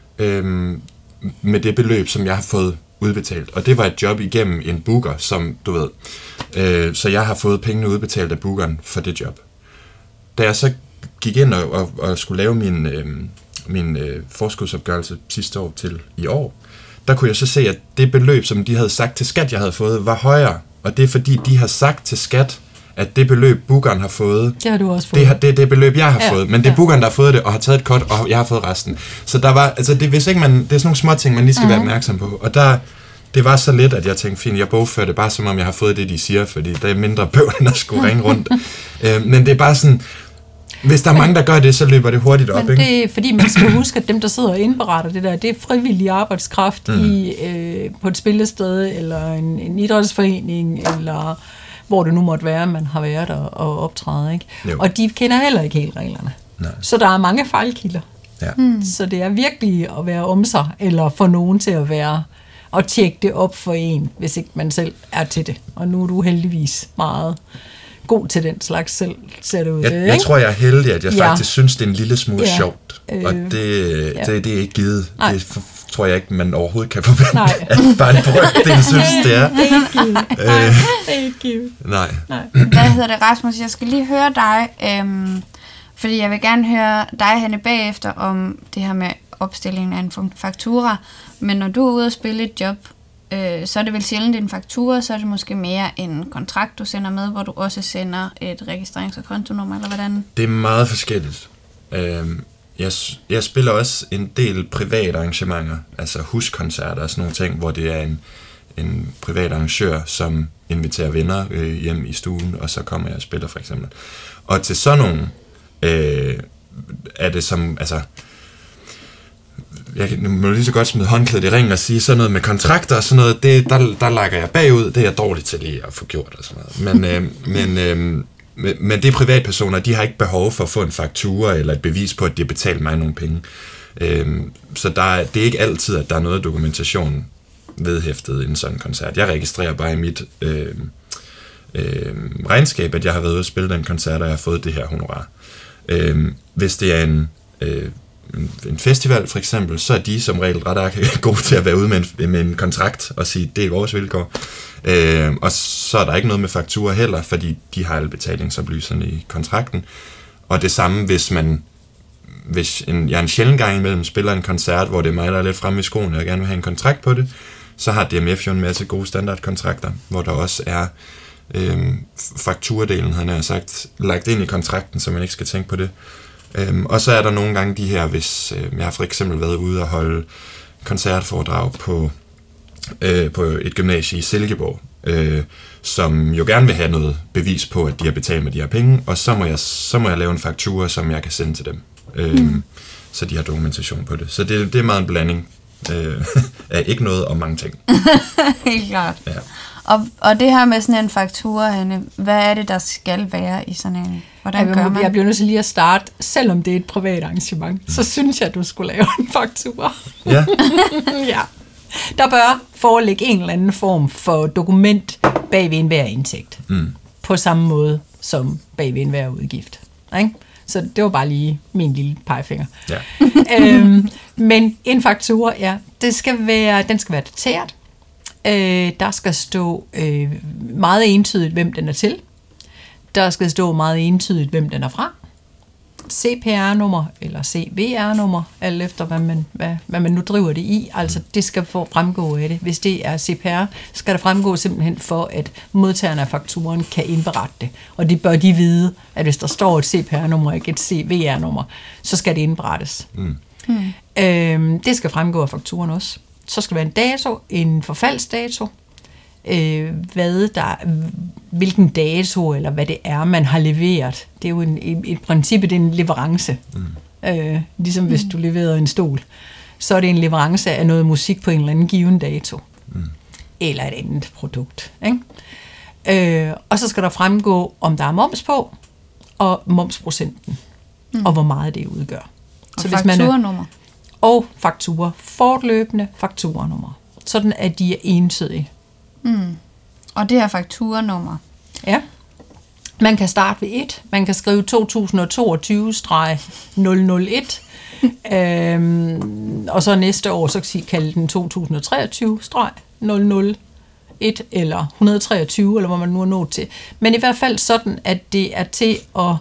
med det beløb, som jeg har fået udbetalt. Og det var et job igennem en booker, som du ved. Så jeg har fået pengene udbetalt af bookeren for det job. Da jeg så gik ind og skulle lave min forskudsopgørelse sidste år til i år, der kunne jeg så se, at det beløb, som de havde sagt til skat, jeg havde fået, var højere. Og det er fordi, de har sagt til skat, at det beløb, bookeren har fået, det har du også fået. Det er det beløb, jeg har fået. Men det er bookeren, der har fået det, og har taget et cut, og jeg har fået resten. Så der var, altså det, hvis ikke det er sådan nogle små ting, man lige skal være opmærksom på. Og det var så let, at jeg tænkte, fint, jeg bogfører det bare som om, jeg har fået det, de siger, fordi der er mindre bøvl, end at skulle ringe rundt. Men det er bare sådan, hvis der er mange, der gør det, så løber det hurtigt op. Men det er fordi, man skal huske, at dem, der sidder og indberetter det der, det er frivillig arbejdskraft på et spillested, eller en idrætsforening, eller hvor det nu måtte være, man har været og optræde, ikke? Og de kender heller ikke helt reglerne. Nej. Så der er mange fejlkilder. Ja. Så det er virkelig at være om sig, eller få nogen til at være og tjekke det op for en, hvis ikke man selv er til det. Og nu er du heldigvis meget god til den slags selv, ser det ud. Jeg tror, jeg er heldig, at jeg faktisk synes, det er en lille smule sjovt. Og det er ikke givet. Nej. Det tror jeg ikke, man overhovedet kan forvente, at bare en brøkdel synes, det er. Det er ikke givet. Det er ikke givet. Nej. Hvad hedder det, Rasmus? Jeg skal lige høre dig, fordi jeg vil gerne høre dig, Hanne, bagefter om det her med opstillingen af en faktura. Men når du er ude og spille et job, så er det vel sjældent en faktura, så er det måske mere en kontrakt, du sender med, hvor du også sender et registrerings- og kontonummer, eller hvordan? Det er meget forskelligt. Jeg spiller også en del private arrangementer, altså huskoncerter og sådan nogle ting, hvor det er en privat arrangør, som inviterer venner hjem i stuen, og så kommer jeg og spiller, for eksempel. Og til sådan nogle er det som, altså, jeg må lige så godt smide håndklædet i ringen og sige sådan noget med kontrakter og sådan noget, der lægger jeg bagud, det er jeg dårligt til lige at få gjort og sådan noget. Men det privatpersoner, de har ikke behov for at få en faktura eller et bevis på, at de har betalt mig nogle penge. Så det er ikke altid, at der er noget dokumentation vedhæftet i en sådan koncert. Jeg registrerer bare i mit regnskab, at jeg har været ude og spille den koncert, og jeg har fået det her honorar. Hvis det er en festival for eksempel, så er de som regel ret gode til at være ude med en kontrakt og sige, det er vores vilkår. Og så er der ikke noget med fakturer heller, fordi de har alle betalingsoplysningerne i kontrakten. Og det samme, hvis jeg en sjælden gang imellem spiller en koncert, hvor det er mig, der er lidt fremme i skoene, og jeg gerne vil have en kontrakt på det, så har DMF jo en masse gode standardkontrakter, hvor der også er fakturadelen, han har sagt, lagt ind i kontrakten, så man ikke skal tænke på det. Og så er der nogle gange de her, hvis jeg har for eksempel været ude og holde koncertforedrag på et gymnasie i Silkeborg, som jo gerne vil have noget bevis på, at de har betalt med de her penge, og så må jeg lave en faktura, som jeg kan sende til dem, så de har dokumentation på det. Så det er meget en blanding af ikke noget og mange ting. Helt klart. Ja. Og det her med sådan en faktura, Hanne, hvad er det, der skal være i sådan en? Hvordan gør man? Jeg bliver nødt til lige at starte, selvom det er et privat arrangement, så synes jeg, at du skulle lave en faktura. Ja. Ja. Der bør foreligge en eller anden form for dokument bag ved enhver indtægt. På samme måde som bag ved enhver udgift. Ikke? Så det var bare lige min lille pegefinger. Ja. Men en faktura, ja, den skal være dateret. Der skal stå meget entydigt, hvem den er til. Der skal stå meget entydigt, hvem den er fra. CPR-nummer eller CVR-nummer, alt efter hvad man nu driver det i. Altså det skal fremgå af det. Hvis det er CPR, skal der fremgå simpelthen for, at modtagerne af fakturen kan indberette det. Og det bør de vide, at hvis der står et CPR-nummer, ikke et CVR-nummer, så skal det indberettes. Det skal fremgå af fakturen også. Så skal der være en dato, en forfaldsdato, hvilken dato eller hvad det er, man har leveret. Det er jo i princippet en leverance. Ligesom hvis du leverede en stol, så er det en leverance af noget musik på en eller anden given dato. Eller et andet produkt. Ikke? Og så skal der fremgå, om der er moms på, og momsprocenten, og hvor meget det udgør. Og så fakturanummer. Og fakturer. Fortløbende fakturanummer. Sådan at de er entydige. Og det her fakturanummer. Ja. Man kan starte ved 1. Man kan skrive 2022-001. Og så næste år, så kan kalde den 2023-001 eller 123, eller hvor man nu er nået til. Men i hvert fald sådan, at det er til at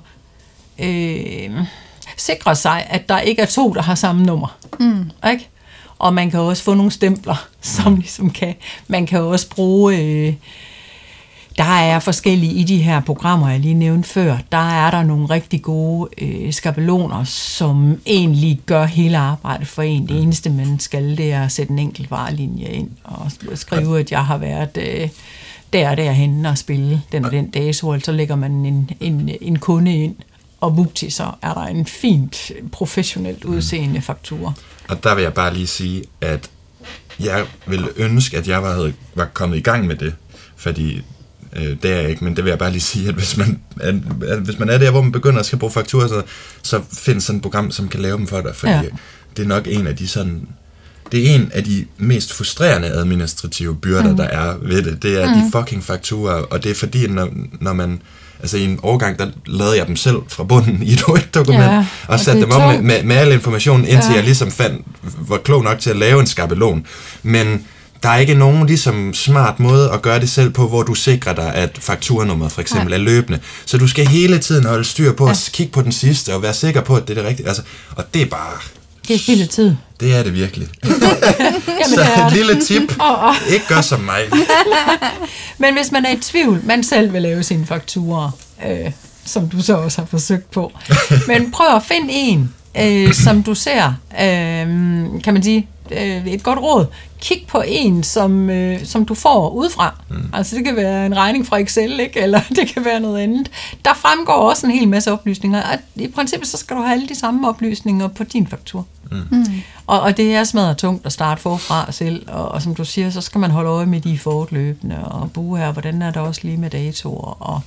sikre sig, at der ikke er to, der har samme nummer. Ikke? Og man kan også få nogle stempler, som ligesom man kan også bruge... Der er forskellige i de her programmer, jeg lige nævnte før. Der er der nogle rigtig gode skabeloner, som egentlig gør hele arbejdet for en. Det eneste, man skal, det er at sætte en enkelt varelinje ind og skrive, at jeg har været derhenne og spille den og den dato, og så lægger man en kunde ind, og vupti, så er der en fint professionelt udseende faktura. Og der vil jeg bare lige sige, at jeg ville ønske, at jeg var kommet i gang med det, fordi det er jeg ikke, men det vil jeg bare lige sige, at hvis man er der, hvor man begynder at skal bruge fakturer, så findes sådan et program, som kan lave dem for dig, fordi det er nok en af de sådan... Det er en af de mest frustrerende administrative byrder, der er ved det. Det er de fucking fakturer, og det er fordi, når man... Altså i en årgang, der lavede jeg dem selv fra bunden i et dokument, og satte dem om med al information, indtil jeg ligesom var klog nok til at lave en skabelon. Men der er ikke nogen ligesom smart måde at gøre det selv på, hvor du sikrer dig, at fakturanummeret for eksempel er løbende. Så du skal hele tiden holde styr på at kigge på den sidste, og være sikker på, at det er det rigtige. Altså, og det er bare... Det er spild af tid. Det er det virkelig. Så et lille tip. Ikke gør som mig. Men hvis man er i tvivl, man selv vil lave sine fakturer, som du så også har forsøgt på. Men prøv at finde en, som du ser, kan man sige, et godt råd. Kig på en, som du får udefra. Altså det kan være en regning fra Excel, ikke? Eller det kan være noget andet. Der fremgår også en hel masse oplysninger, og i princippet så skal du have alle de samme oplysninger på din faktur. Og det er smadret tungt at starte forfra selv, og som du siger, så skal man holde øje med de fortløbende, og bruge her, hvordan er der også lige med datoer, og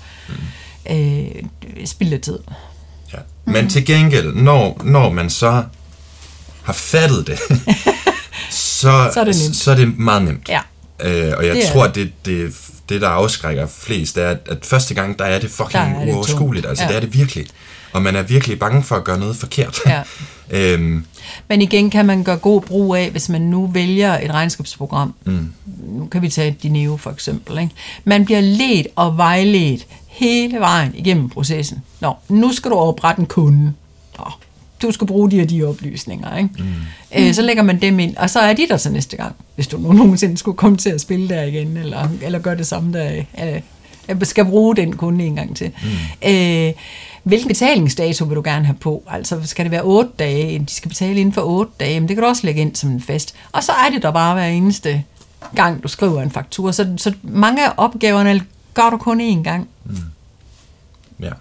spilde tid. Ja. Men til gengæld, når man så har fattet det, så er det meget nemt. Ja. Og jeg tror, at det der afskrækker flest, er, at første gang, der er det fucking uoverskueligt. Altså, det er det virkelig. Og man er virkelig bange for at gøre noget forkert. Ja. Men igen kan man gøre god brug af, hvis man nu vælger et regnskabsprogram. Nu kan vi tage Dineo for eksempel. Ikke? Man bliver ledt og vejledt hele vejen igennem processen. Nu skal du oprette en kunde. Du skal bruge de oplysninger. Ikke? Så lægger man dem ind, og så er de der til næste gang, hvis du nogensinde skulle komme til at spille der igen, eller gøre det samme der. Jeg skal bruge den kunde en gang til. Hvilken betalingsdato vil du gerne have på? Altså skal det være 8 dage? De skal betale inden for 8 dage, men det kan du også lægge ind som en fest. Og så er det der bare hver eneste gang, du skriver en faktura. Så mange af opgaverne gør du kun én gang. Ja.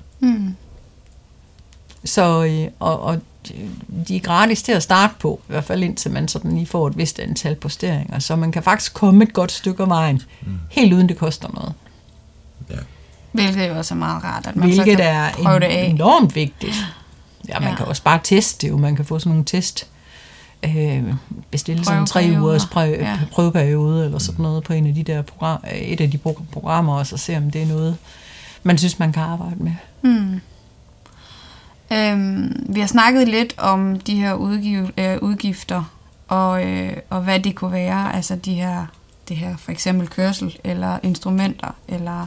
Så, og de er gratis til at starte på, i hvert fald indtil man sådan lige får et vist antal posteringer. Så man kan faktisk komme et godt stykke af vejen, helt uden det koster noget. Ja. Hvilket jo også er meget rart, at man hvilket så kan prøve det af. Enormt vigtigt. Ja, man kan også bare teste det, man kan få sådan nogle test, bestille sådan en 3 ugers prøveperiode, eller sådan noget på et af de programmer, og så se, om det er noget, man synes, man kan arbejde med. Vi har snakket lidt om de her udgifter, og hvad det kunne være, altså det her for eksempel kørsel, eller instrumenter, eller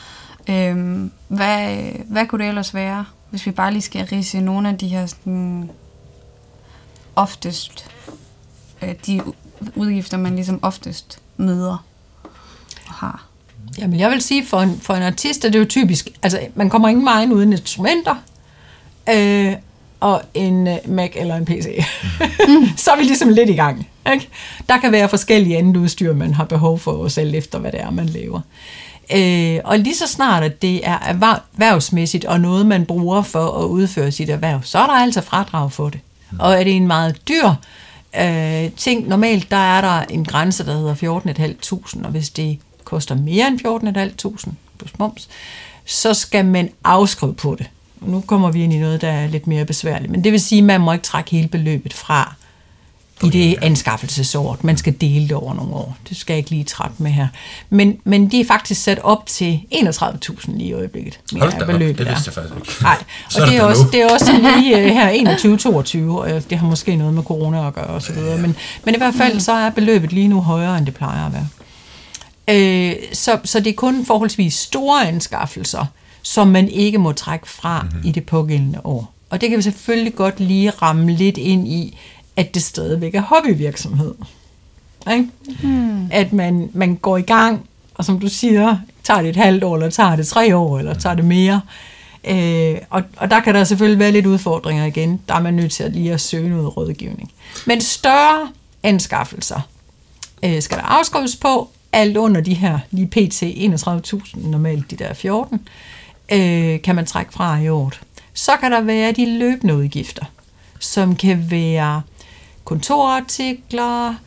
hvad kunne det ellers være, hvis vi bare lige skal ridse nogle af de her sådan, oftest, de udgifter, man ligesom oftest møder og har. Jamen jeg vil sige, for en artist er det jo typisk, altså man kommer ingen vejen uden instrumenter, og en Mac eller en PC. Så er vi ligesom lidt i gang. Ikke? Der kan være forskellige andet udstyr, man har behov for, selv efter hvad det er, man laver. Og lige så snart, at det er erhvervsmæssigt, og noget, man bruger for at udføre sit erhverv, så er der altså fradrag for det. Og er det en meget dyr ting, normalt der er der en grænse, der hedder 14.500, og hvis det koster mere end 14.500 plus moms, så skal man afskrive på det. Og nu kommer vi ind i noget, der er lidt mere besværligt. Men det vil sige, at man må ikke trække hele beløbet fra i det anskaffelsesår. Man skal dele det over nogle år. Det skal jeg ikke lige trætte med her. Men de er faktisk sat op til 31.000 lige i øjeblikket. Hold da op, det vidste jeg faktisk ikke. Nej, og det er også lige her 21-22, og det har måske noget med corona at gøre og så videre. Men i hvert fald så er beløbet lige nu højere, end det plejer at være. Så det er kun forholdsvis store anskaffelser, som man ikke må trække fra i det pågældende år. Og det kan vi selvfølgelig godt lige ramme lidt ind i, at det stadigvæk er hobbyvirksomhed. Ikke? At man går i gang, og som du siger, tager det et halvt år, eller tager det 3 år, eller tager det mere. Og der kan der selvfølgelig være lidt udfordringer igen. Der er man nødt til lige at søge noget rådgivning. Men større anskaffelser skal der afskrives på, alt under de her, lige pt. 31.000, normalt de der 14, kan man trække fra i året. Så kan der være de løbende udgifter, som kan være kontorartikler,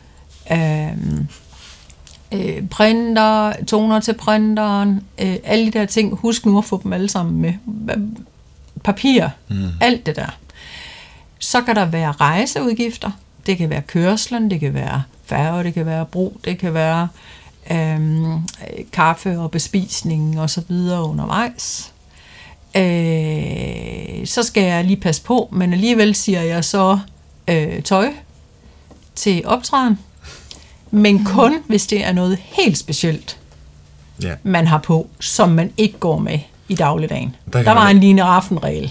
printer, toner til printeren, alle de der ting. Husk nu at få dem alle sammen med. Papir, alt det der. Så kan der være rejseudgifter. Det kan være kørslen, det kan være færge, det kan være bro, det kan være kaffe og bespisning og så videre undervejs. Så skal jeg lige passe på, men alligevel siger jeg så tøj til optræden, men kun hvis det er noget helt specielt, man har på, som man ikke går med i dagligdagen. Der var en Line Raffen-regel.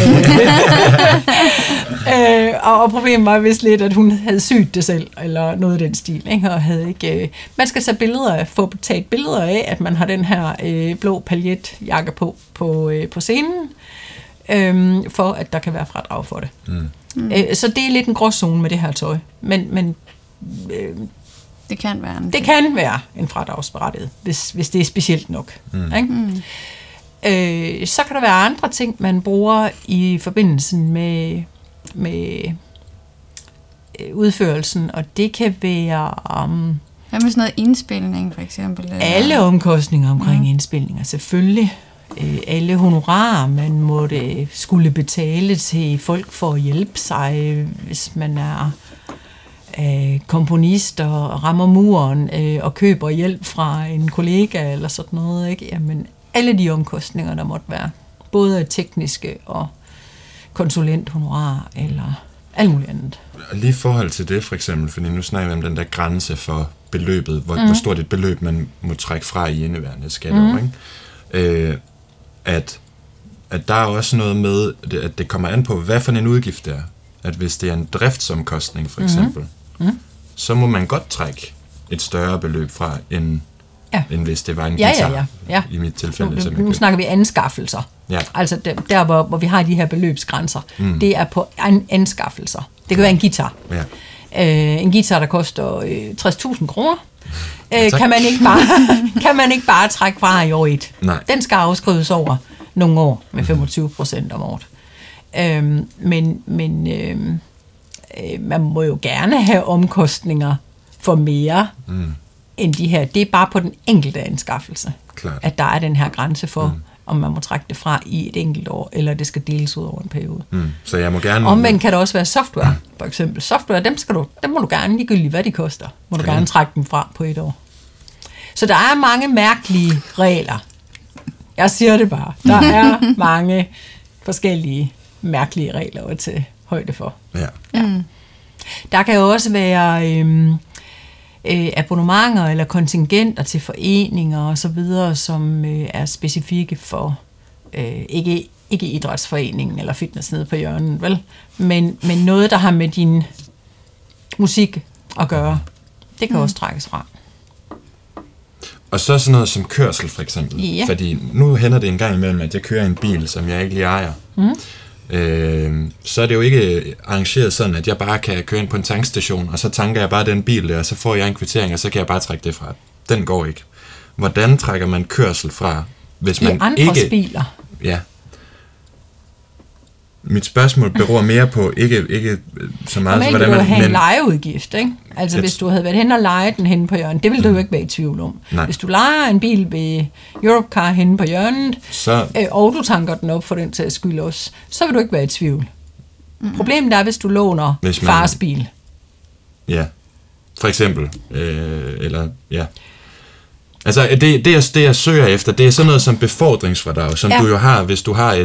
Og problemet var vist lidt, at hun havde syet det selv, eller noget i den stil, ikke? Og havde ikke... Man skal få taget billeder af, at man har den her blå paljetjakke på scenen, for at der kan være fradrag for det. Så det er lidt en gråzone med det her tøj. Men det kan være en fradragsberettiget, hvis det er specielt nok. Ikke? Så kan der være andre ting, man bruger i forbindelse med udførelsen, og det kan være... Hvad med sådan noget indspilning, for eksempel? Eller? Alle omkostninger omkring indspilninger, selvfølgelig. Alle honorarer, man skulle betale til folk for at hjælpe sig, hvis man er komponist og rammer muren og køber hjælp fra en kollega eller sådan noget, ikke? Jamen, alle de omkostninger, der måtte være, både tekniske og konsulenthonorar eller alt muligt andet. Lige i forhold til det for eksempel, fordi nu snakker vi om den der grænse for beløbet, hvor stort et beløb man må trække fra i indeværende skatteår, ikke? At der er også noget med, at det kommer an på, hvad for en udgift det er. At hvis det er en driftsomkostning for eksempel, så må man godt trække et større beløb fra end hvis det var en guitar, i mit tilfælde. Nu snakker vi anskaffelser. Ja. Altså der hvor vi har de her beløbsgrænser, det er på anskaffelser. Det kan være en guitar. Ja. En guitar, der koster 60.000 kroner, kan man ikke bare trække fra i år 1. Nej. Den skal afskrives over nogle år med 25% om året. Men man må jo gerne have omkostninger for mere end de her. Det er bare på den enkelte anskaffelse, at der er den her grænse for, om man må trække det fra i et enkelt år, eller det skal deles ud over en periode. Så jeg må gerne... Omvendt kan der også være software, for eksempel. Software, dem må du gerne, ligegyldigt hvad de koster, må du gerne trække dem fra på et år. Så der er mange mærkelige regler. Jeg siger det bare. Der er mange forskellige mærkelige regler at tage højde for. Ja. Der kan jo også være abonnementer eller kontingenter til foreninger og så videre, som er specifikke for ikke idrætsforeningen eller fitness nede på hjørnet, vel? Men noget, der har med din musik at gøre. Det kan også trækkes fra. Og så sådan noget som kørsel for eksempel. Ja. Fordi nu hænder det en gang imellem, at jeg kører en bil, som jeg ikke lige ejer. så er det jo ikke arrangeret sådan, at jeg bare kan køre ind på en tankstation, og så tanker jeg bare den bil der, og så får jeg en kvittering, og så kan jeg bare trække det fra. Den går ikke. Hvordan trækker man kørsel fra, hvis man andres ikke... biler? Ja. Mit spørgsmål beror mere på, ikke så meget... Normalt vil du have en lejeudgift, ikke? Altså hvis du havde været hen og lejet den henne på hjørnet, det ville du jo ikke være i tvivl om. Nej. Hvis du lejer en bil ved Europcar henne på hjørnet, og du tanker den op for den sags skyld også, så vil du ikke være i tvivl. Problemet er, hvis du låner fars bil. Ja, for eksempel. Eller, ja. Altså, det jeg søger efter, det er sådan noget som befordringsfradrag, som du jo har, hvis du har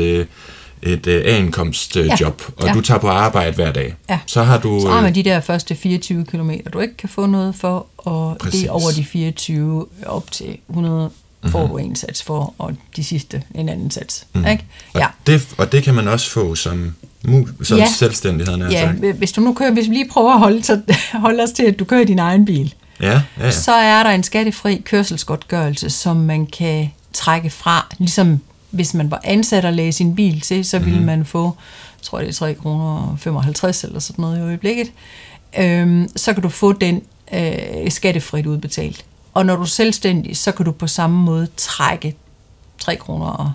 et A-indkomstjob, og du tager på arbejde hver dag. Ja. Så har man de der første 24 kilometer, du ikke kan få noget for, og det over de 24 op til 100 får du en sats for, og de sidste en anden sats. Ikke? Ja. Og det kan man også få som selvstændighed. Ja, hvis vi lige prøver at holde os til, at du kører din egen bil, så er der en skattefri kørselsgodtgørelse, som man kan trække fra, ligesom hvis man var ansat og lagde sin bil til, så ville man få, jeg tror det er 3,55 kroner eller sådan noget i øjeblikket, så kan du få den skattefrit udbetalt. Og når du er selvstændig, så kan du på samme måde trække 3,54 kroner,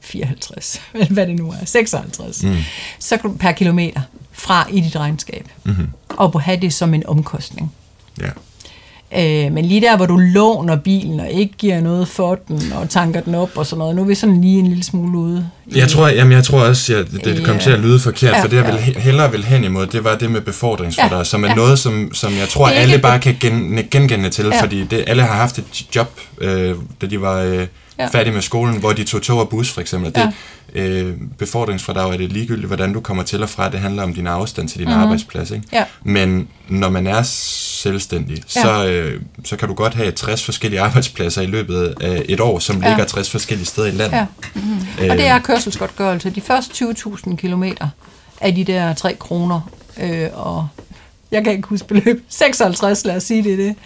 hvad det nu er, 56, så kan du per kilometer fra i dit regnskab, og have det som en omkostning. Ja. Men lige der, hvor du låner bilen og ikke giver noget for den og tanker den op og sådan noget, nu er vi sådan lige en lille smule ude. Jeg tror også, at det kom til at lyde forkert, for det jeg hellere vil hen imod, det var det med befordringsfradrag, som er noget, som jeg tror, alle bare kan genkende til, fordi alle har haft et job, da de var færdige med skolen, hvor de tog og bus for eksempel. Befordringsfradrag er det ligegyldigt, hvordan du kommer til og fra. Det handler om din afstand til din arbejdsplads. Ikke? Ja. Men når man er selvstændig, så kan du godt have 60 forskellige arbejdspladser i løbet af et år, som ligger 60 forskellige steder i landet. Ja. Og det er kørselsgodtgørelse. De første 20.000 kilometer af de der 3 kroner, og jeg kan ikke huske beløb, 56, lad os sige det.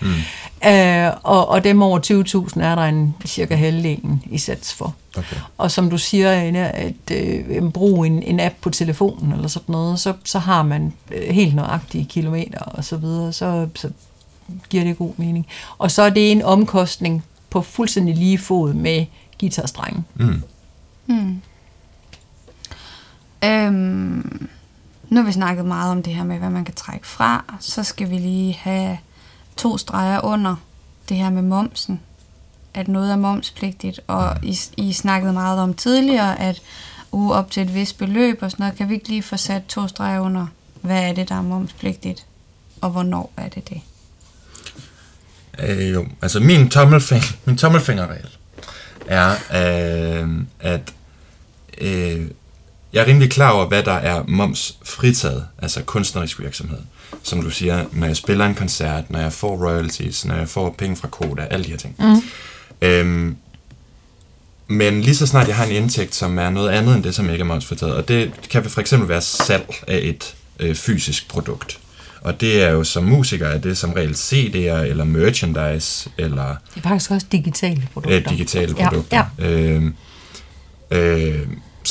Og dem over 20.000 er der cirka halvdelen i sats for. Okay. Og som du siger, at bruge en app på telefonen eller sådan noget, så har man helt nøjagtige kilometer og så videre, så giver det god mening. Og så er det en omkostning på fuldstændig lige fod med guitarstrengen. Nu har vi snakket meget om det her med, hvad man kan trække fra. Så skal vi lige have 2 streger under det her med momsen. At noget er momspligtigt, og I snakkede meget om tidligere, at op til et vist beløb og sådan noget, kan vi ikke lige få sat 2 streger under, hvad er det, der er momspligtigt, og hvornår er det det? Jo, altså min tommelfingerregel er, at jeg er rimelig klar over, hvad der er momsfritaget, altså kunstnerisk virksomhed. Som du siger, når jeg spiller en koncert, når jeg får royalties, når jeg får penge fra Koda, alle de her ting. Men lige så snart jeg har en indtægt, som er noget andet end det, som ikke er momsfritaget, og det kan for eksempel være salg af et fysisk produkt. Og det er jo som musiker, er det som regel CD'er, eller merchandise, eller... Det er faktisk også digitale produkter. Digitale produkter. Ja.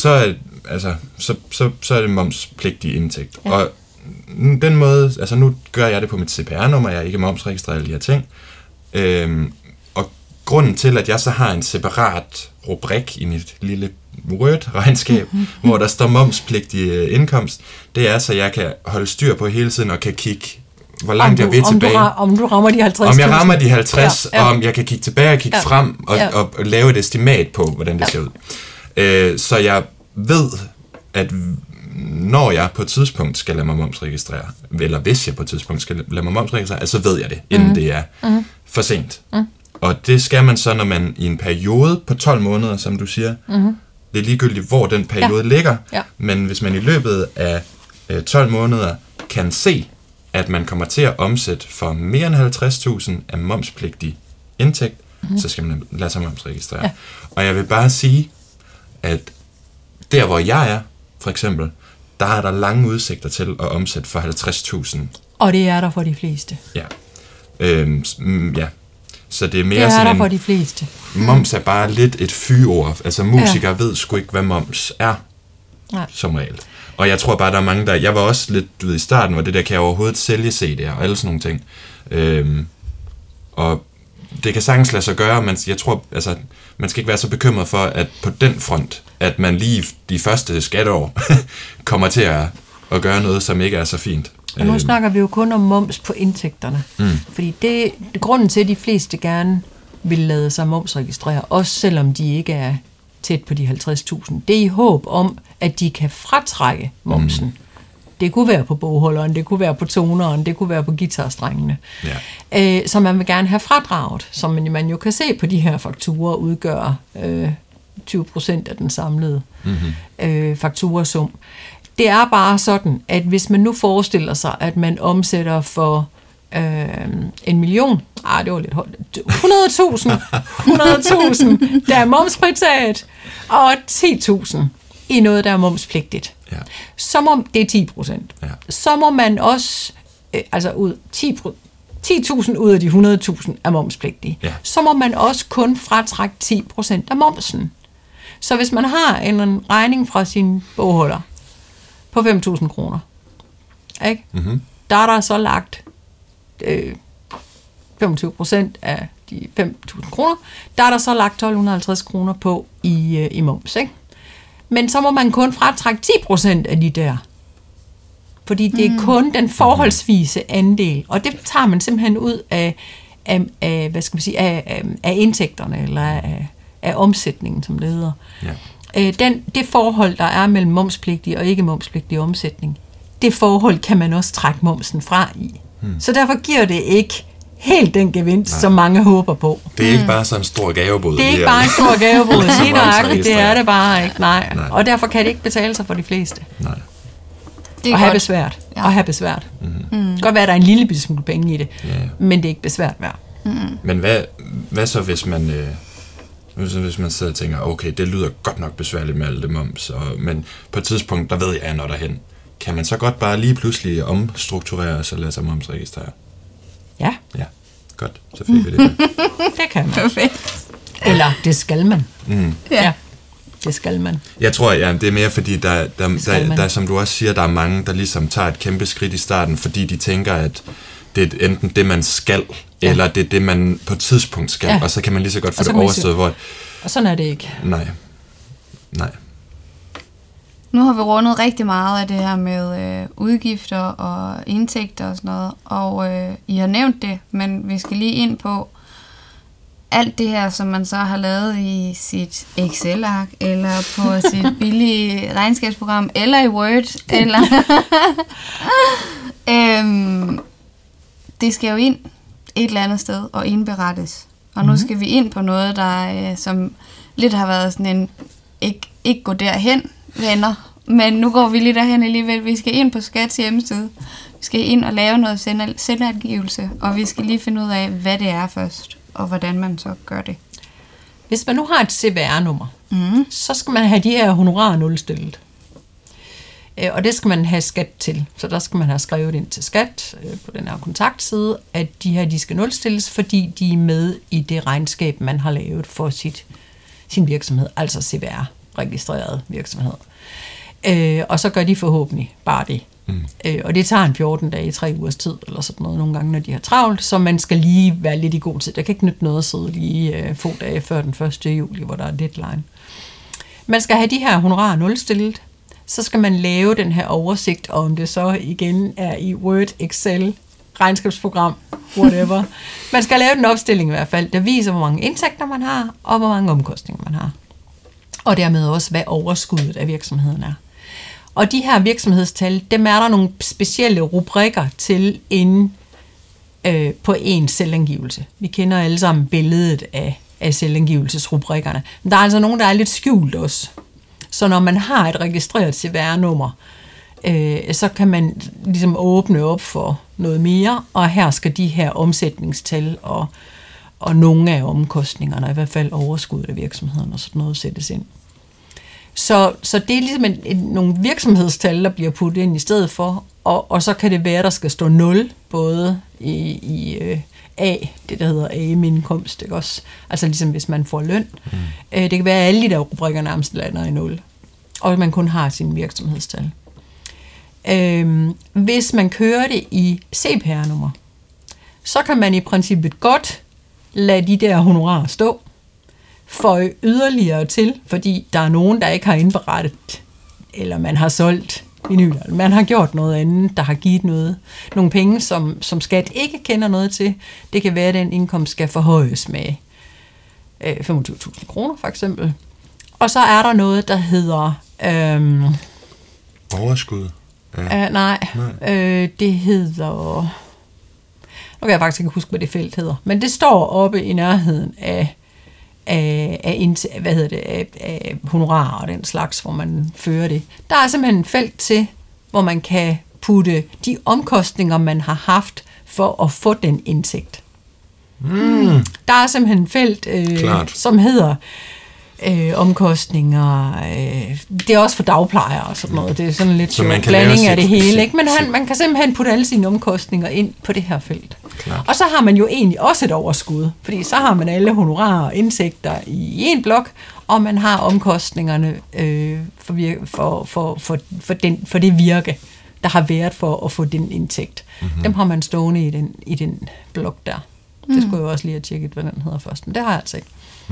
Så er det momspligtig indtægt. Ja. Og den måde, altså nu gør jeg det på mit CPR-nummer, jeg er ikke momsregistreret de her ting. Og grunden til, at jeg så har en separat rubrik i mit lille Word-regnskab, hvor der står momspligtig indkomst, det er, så jeg kan holde styr på hele tiden og kan kigge, hvor langt jeg vil tilbage. Om du rammer de 50. Om jeg rammer de 50, og om jeg kan kigge tilbage og kigge frem og lave et estimat på, hvordan det ser ud. Så jeg ved, at når jeg på et tidspunkt skal lade mig momsregistrere, eller hvis jeg på et tidspunkt skal lade mig momsregistrere, så ved jeg det, inden det er for sent. Og det skal man så, når man i en periode på 12 måneder, som du siger, det er ligegyldigt, hvor den periode ligger, men hvis man i løbet af 12 måneder kan se, at man kommer til at omsætte for mere end 50.000 af momspligtig indtægt, så skal man lade sig momsregistrere. Ja. Og jeg vil bare sige, at der hvor jeg er, for eksempel, der er der lange udsigter til at omsætte for 50.000. Og det er der for de fleste. Ja. Ja. Så det er mere det er sådan der for de fleste. Moms er bare lidt et fyord. Altså musikere ved sgu ikke, hvad moms er. som regel. Og jeg tror bare, der er mange, der... Jeg var også lidt, i starten, hvor det der, kan jeg overhovedet sælge CD'er og alle sådan nogle ting. Og det kan sagtens lade sig gøre, men jeg tror, altså, man skal ikke være så bekymret for, at på den front, at man lige de første skatteår kommer til at gøre noget, som ikke er så fint. Og nu snakker vi jo kun om moms på indtægterne. Fordi det grunden til, at de fleste gerne vil lade sig momsregistrere, også selvom de ikke er tæt på de 50.000, det er i håb om, at de kan fratrække momsen. Det kunne være på bogholderen, det kunne være på toneren, det kunne være på guitarstrengene. Ja. Så man vil gerne have fradraget, som man jo kan se på de her fakturer udgør 20% af den samlede fakturasum. Det er bare sådan, at hvis man nu forestiller sig, at man omsætter for 1 million, det var lidt højt, 100.000, der er momsfritaget, og 10.000 i noget, der er momspligtigt. Ja. Så må, det er 10%. Ja. Så må man også, altså 10.000 ud af de 100.000 er momspligtige. Ja. Så må man også kun fratrække 10% af momsen. Så hvis man har en regning fra sin bogholder på 5.000 kroner, ikke? Der er der så lagt 25% af de 5.000 kroner, der er der så lagt 1.250 kroner på i moms, ikke? Men så må man kun fratrække 10% af de der. Fordi det er kun den forholdsvise andel, og det tager man simpelthen ud af hvad skal vi sige, af indtægterne, eller af omsætningen, som det hedder. Ja. Det forhold, der er mellem momspligtig og ikke momspligtig omsætning, det forhold kan man også trække momsen fra i. Så derfor giver det ikke helt den gevinst, som mange håber på. Det er ikke bare sådan en stor gavebod. Det er ikke bare en stor gavebod. Det er det bare ikke. Nej. Og derfor kan det ikke betale sig for de fleste. Nej. Det er og have besvært. Ja. Og have besvært. Det godt være, at der er en lille bitte smule penge i det, men det er ikke besvært værd. Men hvad så, hvis man sidder og tænker, okay, det lyder godt nok besværligt med alt det moms, men på et tidspunkt, der ved jeg, når derhen. Kan man så godt bare lige pludselig omstrukturere og så lade sig momsregistrere? Ja. Ja, godt. Så fik vi det. Det kan man. Perfekt. Eller det skal man. Ja. Det skal man. Jeg tror, det er mere fordi, der, som du også siger, der er mange, der ligesom tager et kæmpe skridt i starten, fordi de tænker, at det er enten det, man skal, eller det er det, man på et tidspunkt skal, og så kan man lige så godt få det overstået. Og sådan er det ikke. Nej. Nu har vi rundet rigtig meget af det her med udgifter og indtægter og sådan noget, og I har nævnt det, men vi skal lige ind på alt det her, som man så har lavet i sit Excel-ark, eller på sit billige regnskabsprogram, eller i Word, eller det skal jo ind et eller andet sted og indberettes. Og nu skal vi ind på noget, der som lidt har været sådan en ikke gå derhen, venner. Men nu går vi lige derhen alligevel. Vi skal ind på Skats hjemmeside. Vi skal ind og lave noget selvangivelse, og vi skal lige finde ud af, hvad det er først, og hvordan man så gør det. Hvis man nu har et CVR-nummer, så skal man have de her honorarer nulstillet. Og det skal man have skat til. Så der skal man have skrevet ind til skat på den her kontaktside, at de her de skal nulstilles, fordi de er med i det regnskab, man har lavet for sin virksomhed, altså CVR-registreret virksomhed. Og så gør de forhåbentlig bare det. Og det tager en 14 dage, 3 ugers tid, eller sådan noget nogle gange, når de har travlt, så man skal lige være lidt i god tid. Der kan ikke nytte noget at sidde lige få dage før den 1. juli, hvor der er deadline. Man skal have de her honorarer nulstillet, så skal man lave den her oversigt, om det så igen er i Word, Excel, regnskabsprogram, whatever. Man skal lave den opstilling i hvert fald, der viser, hvor mange indtægter man har, og hvor mange omkostninger man har. Og dermed også, hvad overskuddet af virksomheden er. Og de her virksomhedstal, dem er der nogle specielle rubrikker til inde på en selvangivelse. Vi kender alle sammen billedet af selvangivelsesrubrikkerne. Men der er altså nogen, der er lidt skjult også. Så når man har et registreret CVR-nummer, så kan man ligesom åbne op for noget mere, og her skal de her omsætningstal og nogle af omkostningerne, i hvert fald overskuddet af virksomheden og sådan noget, sættes ind. Så det er ligesom nogle virksomhedstal, der bliver puttet ind i stedet for, og så kan det være, der skal stå 0, både i A, det der hedder AM-indkomst, ikke også? Altså ligesom hvis man får løn. Det kan være, at alle de der rubrikker nærmest lander i 0. og man kun har sin virksomhedstal. Hvis man kører det i CPR-nummer, så kan man i princippet godt lade de der honorarer stå, for yderligere til, fordi der er nogen, der ikke har indberettet, eller man har solgt vinyler, eller man har gjort noget andet, der har givet nogle penge, som skat ikke kender noget til. Det kan være, at den indkomst skal forhøjes med 25.000 kroner, for eksempel. Og så er der noget, der hedder... overskud? Ja. Nej. Det hedder... Nu kan jeg faktisk ikke huske, hvad det felt hedder. Men det står oppe i nærheden af honorarer og den slags, hvor man fører det. Der er simpelthen en felt til, hvor man kan putte de omkostninger, man har haft for at få den indtægt. Der er simpelthen en felt, som hedder omkostninger. Det er også for dagplejere og sådan noget. Det er sådan lidt en blanding af det hele. Ikke? Men man kan simpelthen putte alle sine omkostninger ind på det her felt. Klart. Og så har man jo egentlig også et overskud, fordi så har man alle honorarer og indtægter i en blok, og man har omkostningerne for det virke, der har været for at få den indtægt. Mm-hmm. Dem har man stående i den blok der. Det skulle jeg også lige have tjekket, hvad den hedder først, men det har jeg altså ikke.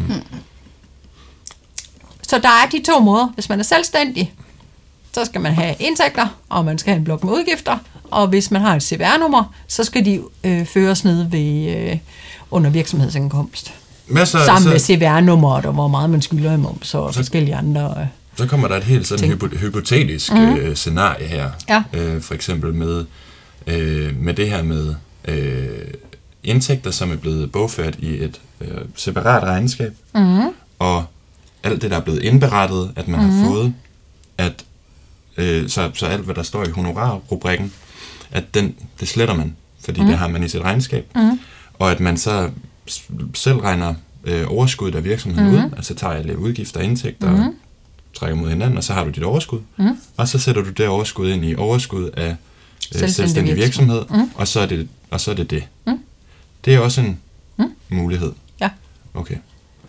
Så der er de to måder. Hvis man er selvstændig, så skal man have indtægter, og man skal have en blok med udgifter, og hvis man har et CVR-nummer, så skal de føres ned under virksomhedsindkomst. Sammen med CVR-nummeret, og hvor meget man skylder i moms, og forskellige andre... Så kommer der et helt sådan hypotetisk scenarie her. Ja. For eksempel med det her med indtægter, som er blevet bogført i et separat regnskab, og alt det, der er blevet indberettet, at man har fået, at så alt, hvad der står i honorarrubrikken, at det sletter man, fordi det har man i sit regnskab, og at man så selv regner overskuddet af virksomheden ud, altså tager alle udgifter og indtægter og trækker mod hinanden, og så har du dit overskud, og så sætter du det overskud ind i overskud af selvstændig virksomhed, og så er det det. Det er også en mulighed. Ja. Okay.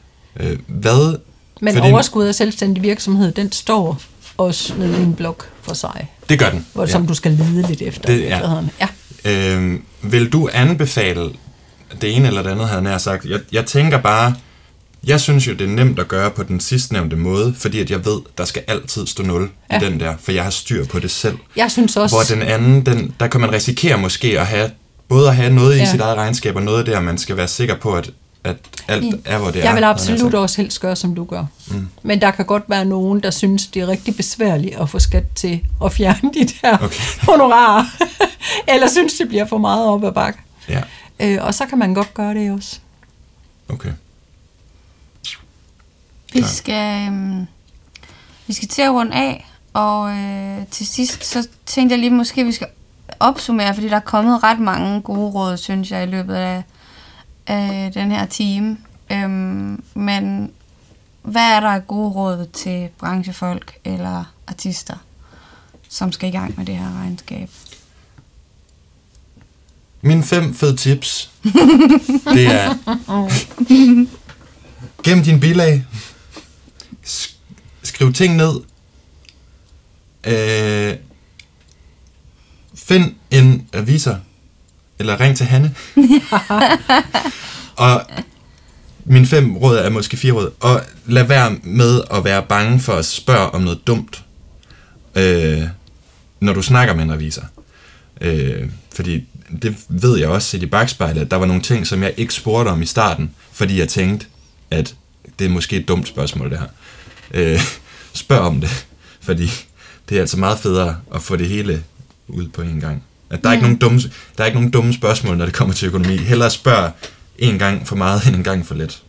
Men overskud af selvstændig virksomhed, den står også nede i en blok for sig. Det gør den. Som du skal lede lidt efter. Vil du anbefale det ene eller det andet, havde jeg nær sagt? Jeg tænker bare, jeg synes jo, det er nemt at gøre på den sidstnævnte måde, fordi at jeg ved, der skal altid stå 0 i den der, for jeg har styr på det selv. Jeg synes også... Hvor den anden, der kan man risikere måske at have noget i sit eget regnskab, og noget der, man skal være sikker på, at alt er, hvor det er. Jeg vil absolut også helst gøre, som du gør. Men der kan godt være nogen, der synes, det er rigtig besværligt at få skat til at fjerne de der honorarer. Eller synes, det bliver for meget op ad bakke. Ja. Og så kan man godt gøre det også. Okay. Vi skal til at runde af, og til sidst, så tænkte jeg lige, måske vi skal opsummere, fordi der er kommet ret mange gode råd, synes jeg, i løbet af den her time. Men hvad er der af gode råd til branchefolk eller artister, som skal i gang med det her regnskab? Mine 5 fede tips, det er gem din bilag, skriv ting ned, find en revisor, eller ring til Hanne. Og mine 5 råd er måske 4 råd. Og lad være med at være bange for at spørge om noget dumt, når du snakker med en revisor. Fordi det ved jeg også set i bagspejlet, at der var nogle ting, som jeg ikke spurgte om i starten, fordi jeg tænkte, at det er måske et dumt spørgsmål, det her. Spørg om det, fordi det er altså meget federe at få det hele ud på en gang. At der er ikke nogen dumme spørgsmål, når det kommer til økonomi. Hellere spørg en gang for meget, end en gang for lidt.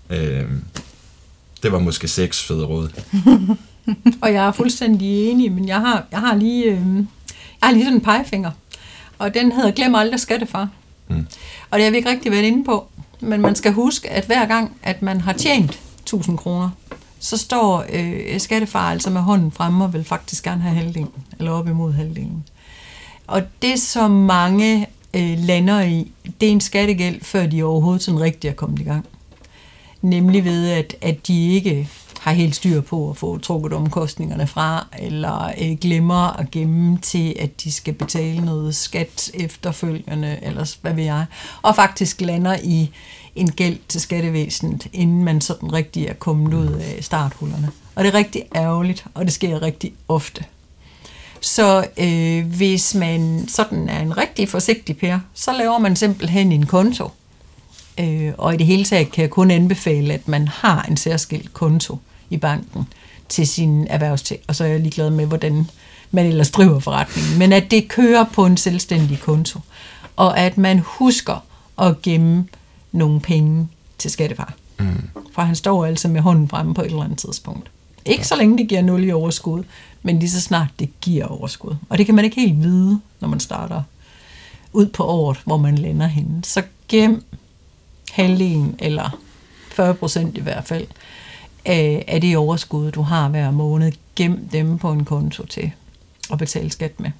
Det var måske 6 fede råd. Og jeg er fuldstændig enig, men jeg har lige sådan en pegefinger. Og den hedder glem aldrig skattefar. Og det har vi ikke rigtig været inde på. Men man skal huske, at hver gang, at man har tjent 1000 kroner, så står skattefar altså med hånden fremme og vil faktisk gerne have halvdelen, eller op imod halvdelen. Og det, som mange lander i, det er en skattegæld, før de overhovedet sådan rigtig er kommet i gang. Nemlig ved, at de ikke har helt styr på at få trukket omkostningerne fra, eller glemmer at gemme til, at de skal betale noget skat efterfølgende, eller hvad ved jeg, og faktisk lander i en gæld til skattevæsenet, inden man sådan rigtig er kommet ud af starthullerne. Og det er rigtig ærgerligt, og det sker rigtig ofte. Så hvis man sådan er en rigtig forsigtig per, så laver man simpelthen en konto. Og i det hele taget kan jeg kun anbefale, at man har en særskilt konto i banken til sin erhvervsting. Og så er jeg ligeglad med, hvordan man ellers driver forretningen. Men at det kører på en selvstændig konto. Og at man husker at gemme nogle penge til skattefar. For han står altså med hånden fremme på et eller andet tidspunkt. Ikke så længe det giver 0 i overskud, men lige så snart det giver overskud. Og det kan man ikke helt vide, når man starter ud på året, hvor man lander henne. Så gem halvdelen, eller 40% i hvert fald, af det overskud, du har hver måned. Gem dem på en konto til at betale skat med.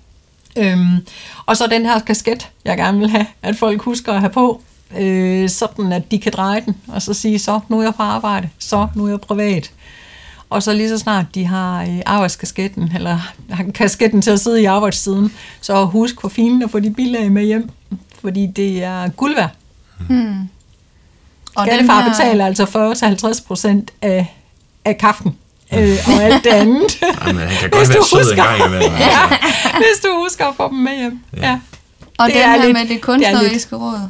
Og så den her kasket, jeg gerne vil have, at folk husker at have på, sådan at de kan dreje den, og så sige, så nu er jeg på arbejde, så nu er jeg privat. Og så lige så snart de har arbejdskasketten, eller kasketten til at sidde i arbejdstiden, så husk for filen at få de bilag med hjem, fordi det er guld værd. Og skattefar betaler altså 40-50% af kaffen og alt det andet. Jamen, han kan godt være sød en gang imellem. Ja, hvis du husker at få dem med hjem. Ja. Og det den her lidt, med det kunstneriske råd,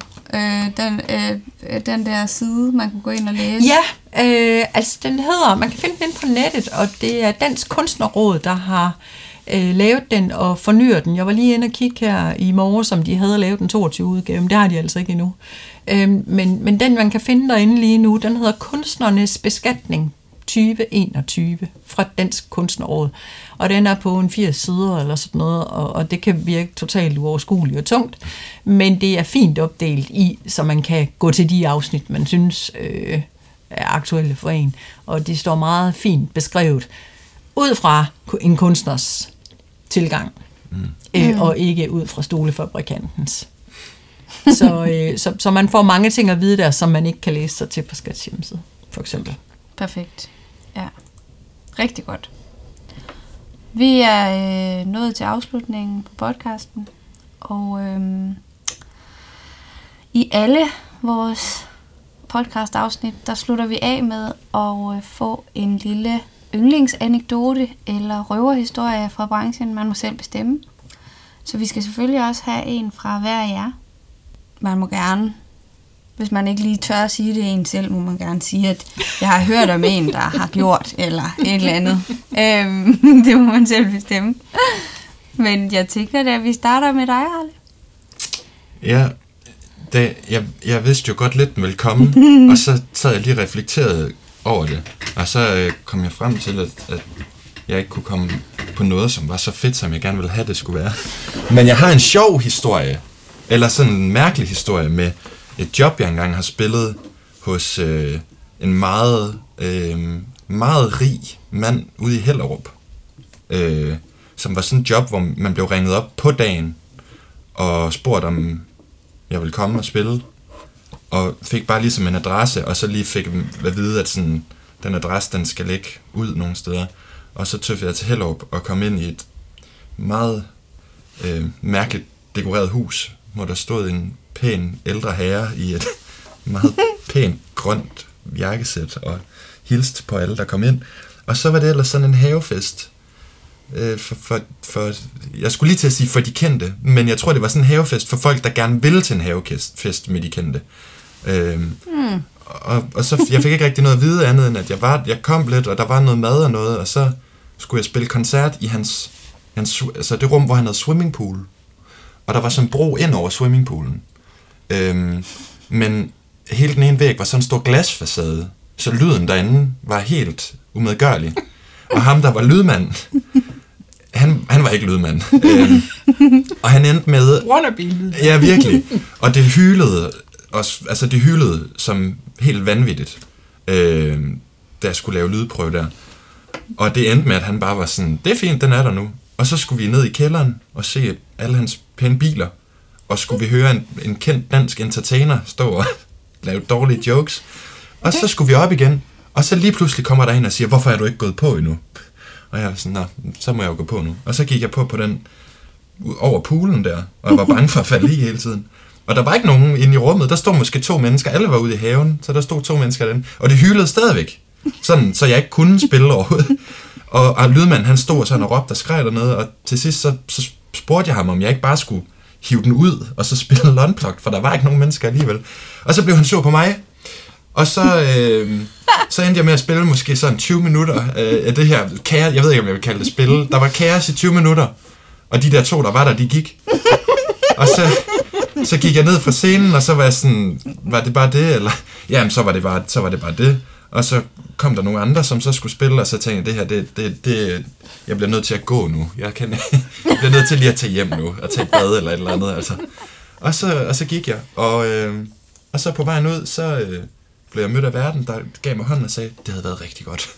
den der side, man kunne gå ind og læse. Ja, altså den hedder, man kan finde den på nettet, og det er Dansk Kunstnerråd, der har lavet den og fornyer den. Jeg var lige inde og kigge her i morgen, som de havde lavet den 22 udgave, men det har de altså ikke endnu. Men den, man kan finde derinde lige nu, den hedder Kunstnernes Beskatning 2021 fra Dansk Kunstnerråd. Og den er på en 80 sider eller sådan noget, og det kan virke totalt uoverskueligt og tungt, men det er fint opdelt i, så man kan gå til de afsnit, man synes er aktuelle for en. Og de står meget fint beskrevet ud fra en kunstners tilgang, og ikke ud fra stolefabrikantens. Så man får mange ting at vide der, som man ikke kan læse sig til på Skats hjemmeside, for eksempel. Perfekt. Ja. Rigtig godt. Vi er nået til afslutningen på podcasten, og i alle vores podcast-afsnit, der slutter vi af med at få en lille yndlingsanekdote eller røverhistorie fra branchen. Man må selv bestemme. Så vi skal selvfølgelig også have en fra hver af jer. Man må gerne, hvis man ikke lige tør at sige det en selv, må man gerne sige, at jeg har hørt om en, der har gjort, eller et eller andet. Det må man selv bestemme. Men jeg tænker, at vi starter med dig, Harle. Ja, jeg vidste jo godt lidt, den ville komme, og så sad jeg lige reflekteret over det. Og så kom jeg frem til, at jeg ikke kunne komme på noget, som var så fedt, som jeg gerne ville have, det skulle være. Men jeg har en sjov historie, eller sådan en mærkelig historie med et job, jeg engang har spillet hos en meget rig mand ude i Hellerup, som var sådan et job, hvor man blev ringet op på dagen og spurgt, om jeg ville komme og spille, og fik bare ligesom en adresse, og så lige fik at vide, at sådan, den adresse, den skal ligge ud nogle steder. Og så tøffede jeg til Hellerup og kom ind i et meget mærkeligt dekoreret hus, hvor der stod en pæn ældre herre i et meget pænt grønt jakkesæt og hilste på alle, der kom ind. Og så var det ellers sådan en havefest. Jeg skulle lige til at sige for de kendte, men jeg tror, det var sådan en havefest for folk, der gerne ville til en havefest med de kendte. Og så jeg fik ikke rigtig noget at vide andet, end at jeg kom lidt, og der var noget mad og noget, og så skulle jeg spille koncert i hans altså det rum, hvor han havde swimmingpool. Og der var sådan en bro ind over swimmingpoolen. Men hele den ene væg var sådan en stor glasfacade, så lyden derinde var helt umedgørlig. Og ham, der var lydmand, han var ikke lydmand. Og han endte med... Wannabe. Ja, virkelig. Og det hylede, altså det hylede som helt vanvittigt, da jeg skulle lave lydprøve der. Og det endte med, at han bare var sådan, det er fint, den er der nu. Og så skulle vi ned i kælderen og se alle hans pæne biler. Og skulle vi høre en kendt dansk entertainer stå og lave dårlige jokes. Og så skulle vi op igen. Og så lige pludselig kommer der en og siger, hvorfor er du ikke gået på endnu? Og jeg var sådan, så må jeg jo gå på nu. Og så gik jeg på den over poolen der, og jeg var bange for at falde i hele tiden. Og der var ikke nogen inde i rummet. Der stod måske 2 mennesker. Alle var ude i haven, så der stod 2 mennesker derinde. Og det hylede stadigvæk. Sådan, så jeg ikke kunne spille overhovedet. Og lydmanden, han stod sådan og råbte og skreg dernede. Og til sidst, så spurgte jeg ham, om jeg ikke bare skulle hive den ud, og så spille Unplugged, for der var ikke nogen mennesker alligevel. Og så blev han sur på mig. Og så endte jeg med at spille måske sådan 20 minutter af det her kaos. Jeg ved ikke, om jeg vil kalde det spille. Der var kaos i 20 minutter. Og de der 2, der var der, de gik. Og så gik jeg ned fra scenen, og så var jeg sådan, var det bare det? Eller, jamen, så var det bare det. Og så kom der nogle andre, som så skulle spille, og så tænkte jeg, det her, jeg bliver nødt til at gå nu. Jeg bliver nødt til lige at tage hjem nu, og tage et bad eller et eller andet, altså. Og så gik jeg, og så på vejen ud, så blev jeg mødt af verden, der gav mig hånden og sagde, det havde været rigtig godt.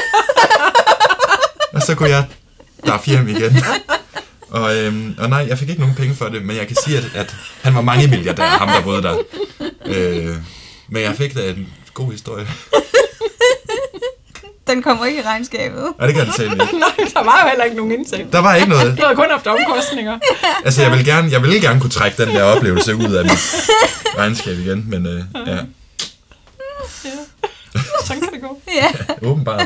Og så kunne jeg derfra hjem igen. Og nej, jeg fik ikke nogen penge for det, men jeg kan sige, at han var mange milliardær, ham der boede der. Men jeg fik da en god historie. Den kommer ikke i regnskabet. Nej, det kan jeg ikke. Nej, der var jo heller ikke nogen indtægt. Der var ikke noget. Du havde kun haft omkostninger. Altså, jeg ville gerne kunne trække den der oplevelse ud af mit regnskab igen, men ja. Sådan kan det gå. Ja. Åbenbart.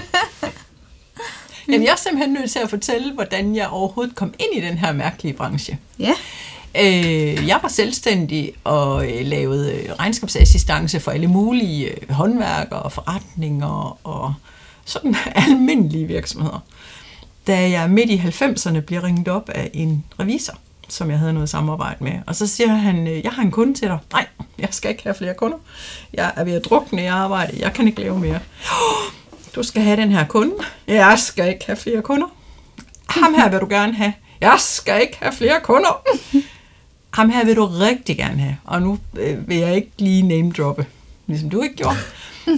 Jamen, jeg er simpelthen nødt til at fortælle, hvordan jeg overhovedet kom ind i den her mærkelige branche. Ja. Jeg var selvstændig og lavede regnskabsassistance for alle mulige håndværkere og forretninger og sådan almindelige virksomheder. Da jeg midt i 90'erne bliver ringet op af en revisor, som jeg havde noget samarbejde med, og så siger han, jeg har en kunde til dig. Nej, jeg skal ikke have flere kunder. Jeg er ved at drukne i arbejde. Jeg kan ikke lave mere. Du skal have den her kunde. Jeg skal ikke have flere kunder. Ham her vil du gerne have. Jeg skal ikke have flere kunder. Ham her vil du rigtig gerne have. Og nu vil jeg ikke lige name droppe, ligesom du ikke gjorde.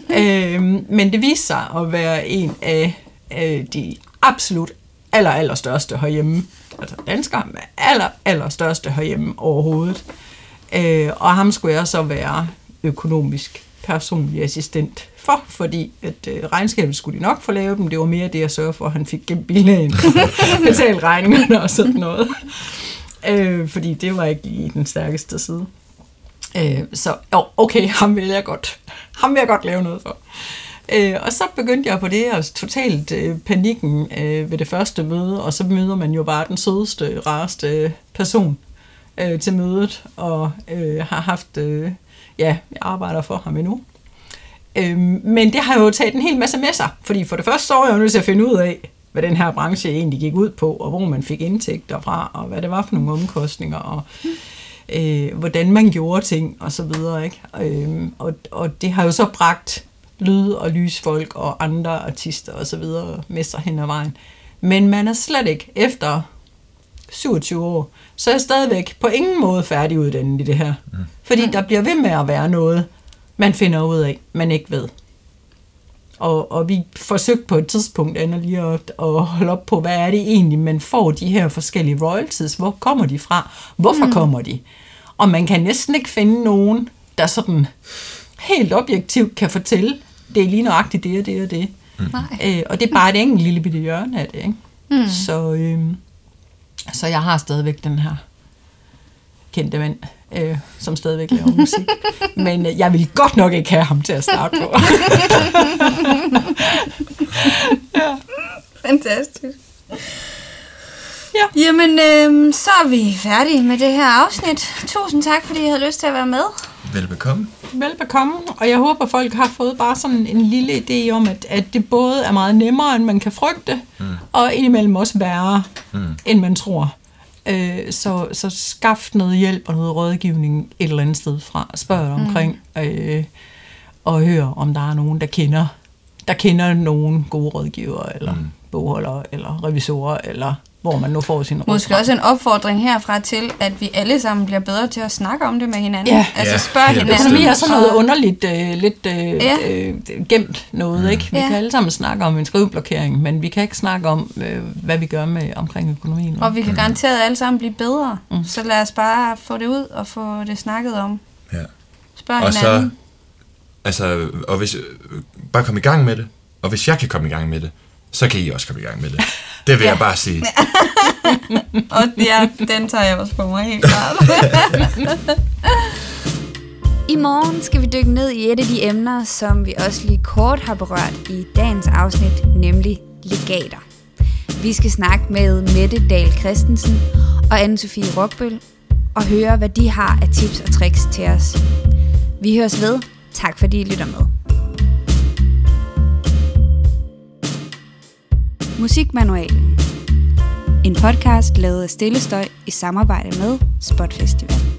Men det viste sig at være en af de absolut allerstørste herhjemme. Altså danskere med allerstørste herhjemme overhovedet. Og ham skulle jeg så være økonomisk personlig assistent for, fordi at regnskabet skulle de nok få lavet dem. Det var mere det at sørge for, at han fik gennem bilen betale regningerne og sådan noget. Fordi det var ikke i den stærkeste side. Så okay, ham vil jeg godt lave noget for. Og så begyndte jeg på det, og totalt panikken ved det første møde, og så møder man jo bare den sødeste, rareste person til mødet, og har haft, jeg arbejder for ham endnu. Men det har jo taget en hel masse med sig, fordi for det første så var jeg jo nødt til at finde ud af, hvad den her branche egentlig gik ud på, og hvor man fik indtægter fra, og hvad det var for nogle omkostninger, og hvordan man gjorde ting, og så videre, ikke? Og det har jo så bragt lyd- og lysfolk og andre artister og så videre med sig hen ad vejen. Men man er slet ikke, efter 27 år, så er jeg stadigvæk på ingen måde færdiguddannet i det her. Fordi der bliver ved med at være noget, man finder ud af, man ikke ved. Og vi forsøgte på et tidspunkt lige at holde op på, hvad er det egentlig, man får de her forskellige royalties, hvor kommer de fra, hvorfor kommer de? Og man kan næsten ikke finde nogen, der sådan helt objektivt kan fortælle, det er lige nøjagtigt det og det og det. Og det er bare et enkelt lille bitte hjørne af det, ikke? Så jeg har stadigvæk den her kendte mand, som stadigvæk laver musik. Men jeg vil godt nok ikke have ham til at starte på. Ja. Fantastisk. Ja. Jamen, så er vi færdige med det her afsnit. Tusind tak, fordi I havde lyst til at være med. Velbekomme. Velbekomme, og jeg håber, folk har fået bare sådan en lille idé om, at det både er meget nemmere, end man kan frygte, og indimellem også værre, end man tror. Så skaff noget hjælp og noget rådgivning et eller andet sted fra. Spørg omkring, og hør, om der er nogen, der kender nogen gode rådgivere, eller bogholdere, eller revisorer, eller hvor man nu får sin råd. Måske også en opfordring herfra til, at vi alle sammen bliver bedre til at snakke om det med hinanden. Ja. Altså spørg hinanden. Økonomi er sådan noget underligt, lidt gemt noget, ikke? Vi kan alle sammen snakke om en skriveblokering, men vi kan ikke snakke om, hvad vi gør med omkring økonomien. Og vi kan garanteret alle sammen blive bedre. Så lad os bare få det ud og få det snakket om. Ja. Spørg hinanden. Og hvis bare komme i gang med det. Og hvis jeg kan komme i gang med det, så kan I også komme i gang med det. Det vil jeg bare sige. Og ja, den tager jeg også på mig helt klart. I morgen skal vi dykke ned i et af de emner, som vi også lige kort har berørt i dagens afsnit, nemlig legater. Vi skal snakke med Mette Dahl Christensen og Anne-Sophie Rockbøl og høre, hvad de har af tips og tricks til os. Vi høres ved. Tak fordi I lytter med. Musikmanualen. En podcast lavet af Stille Støj i samarbejde med Spot Festival.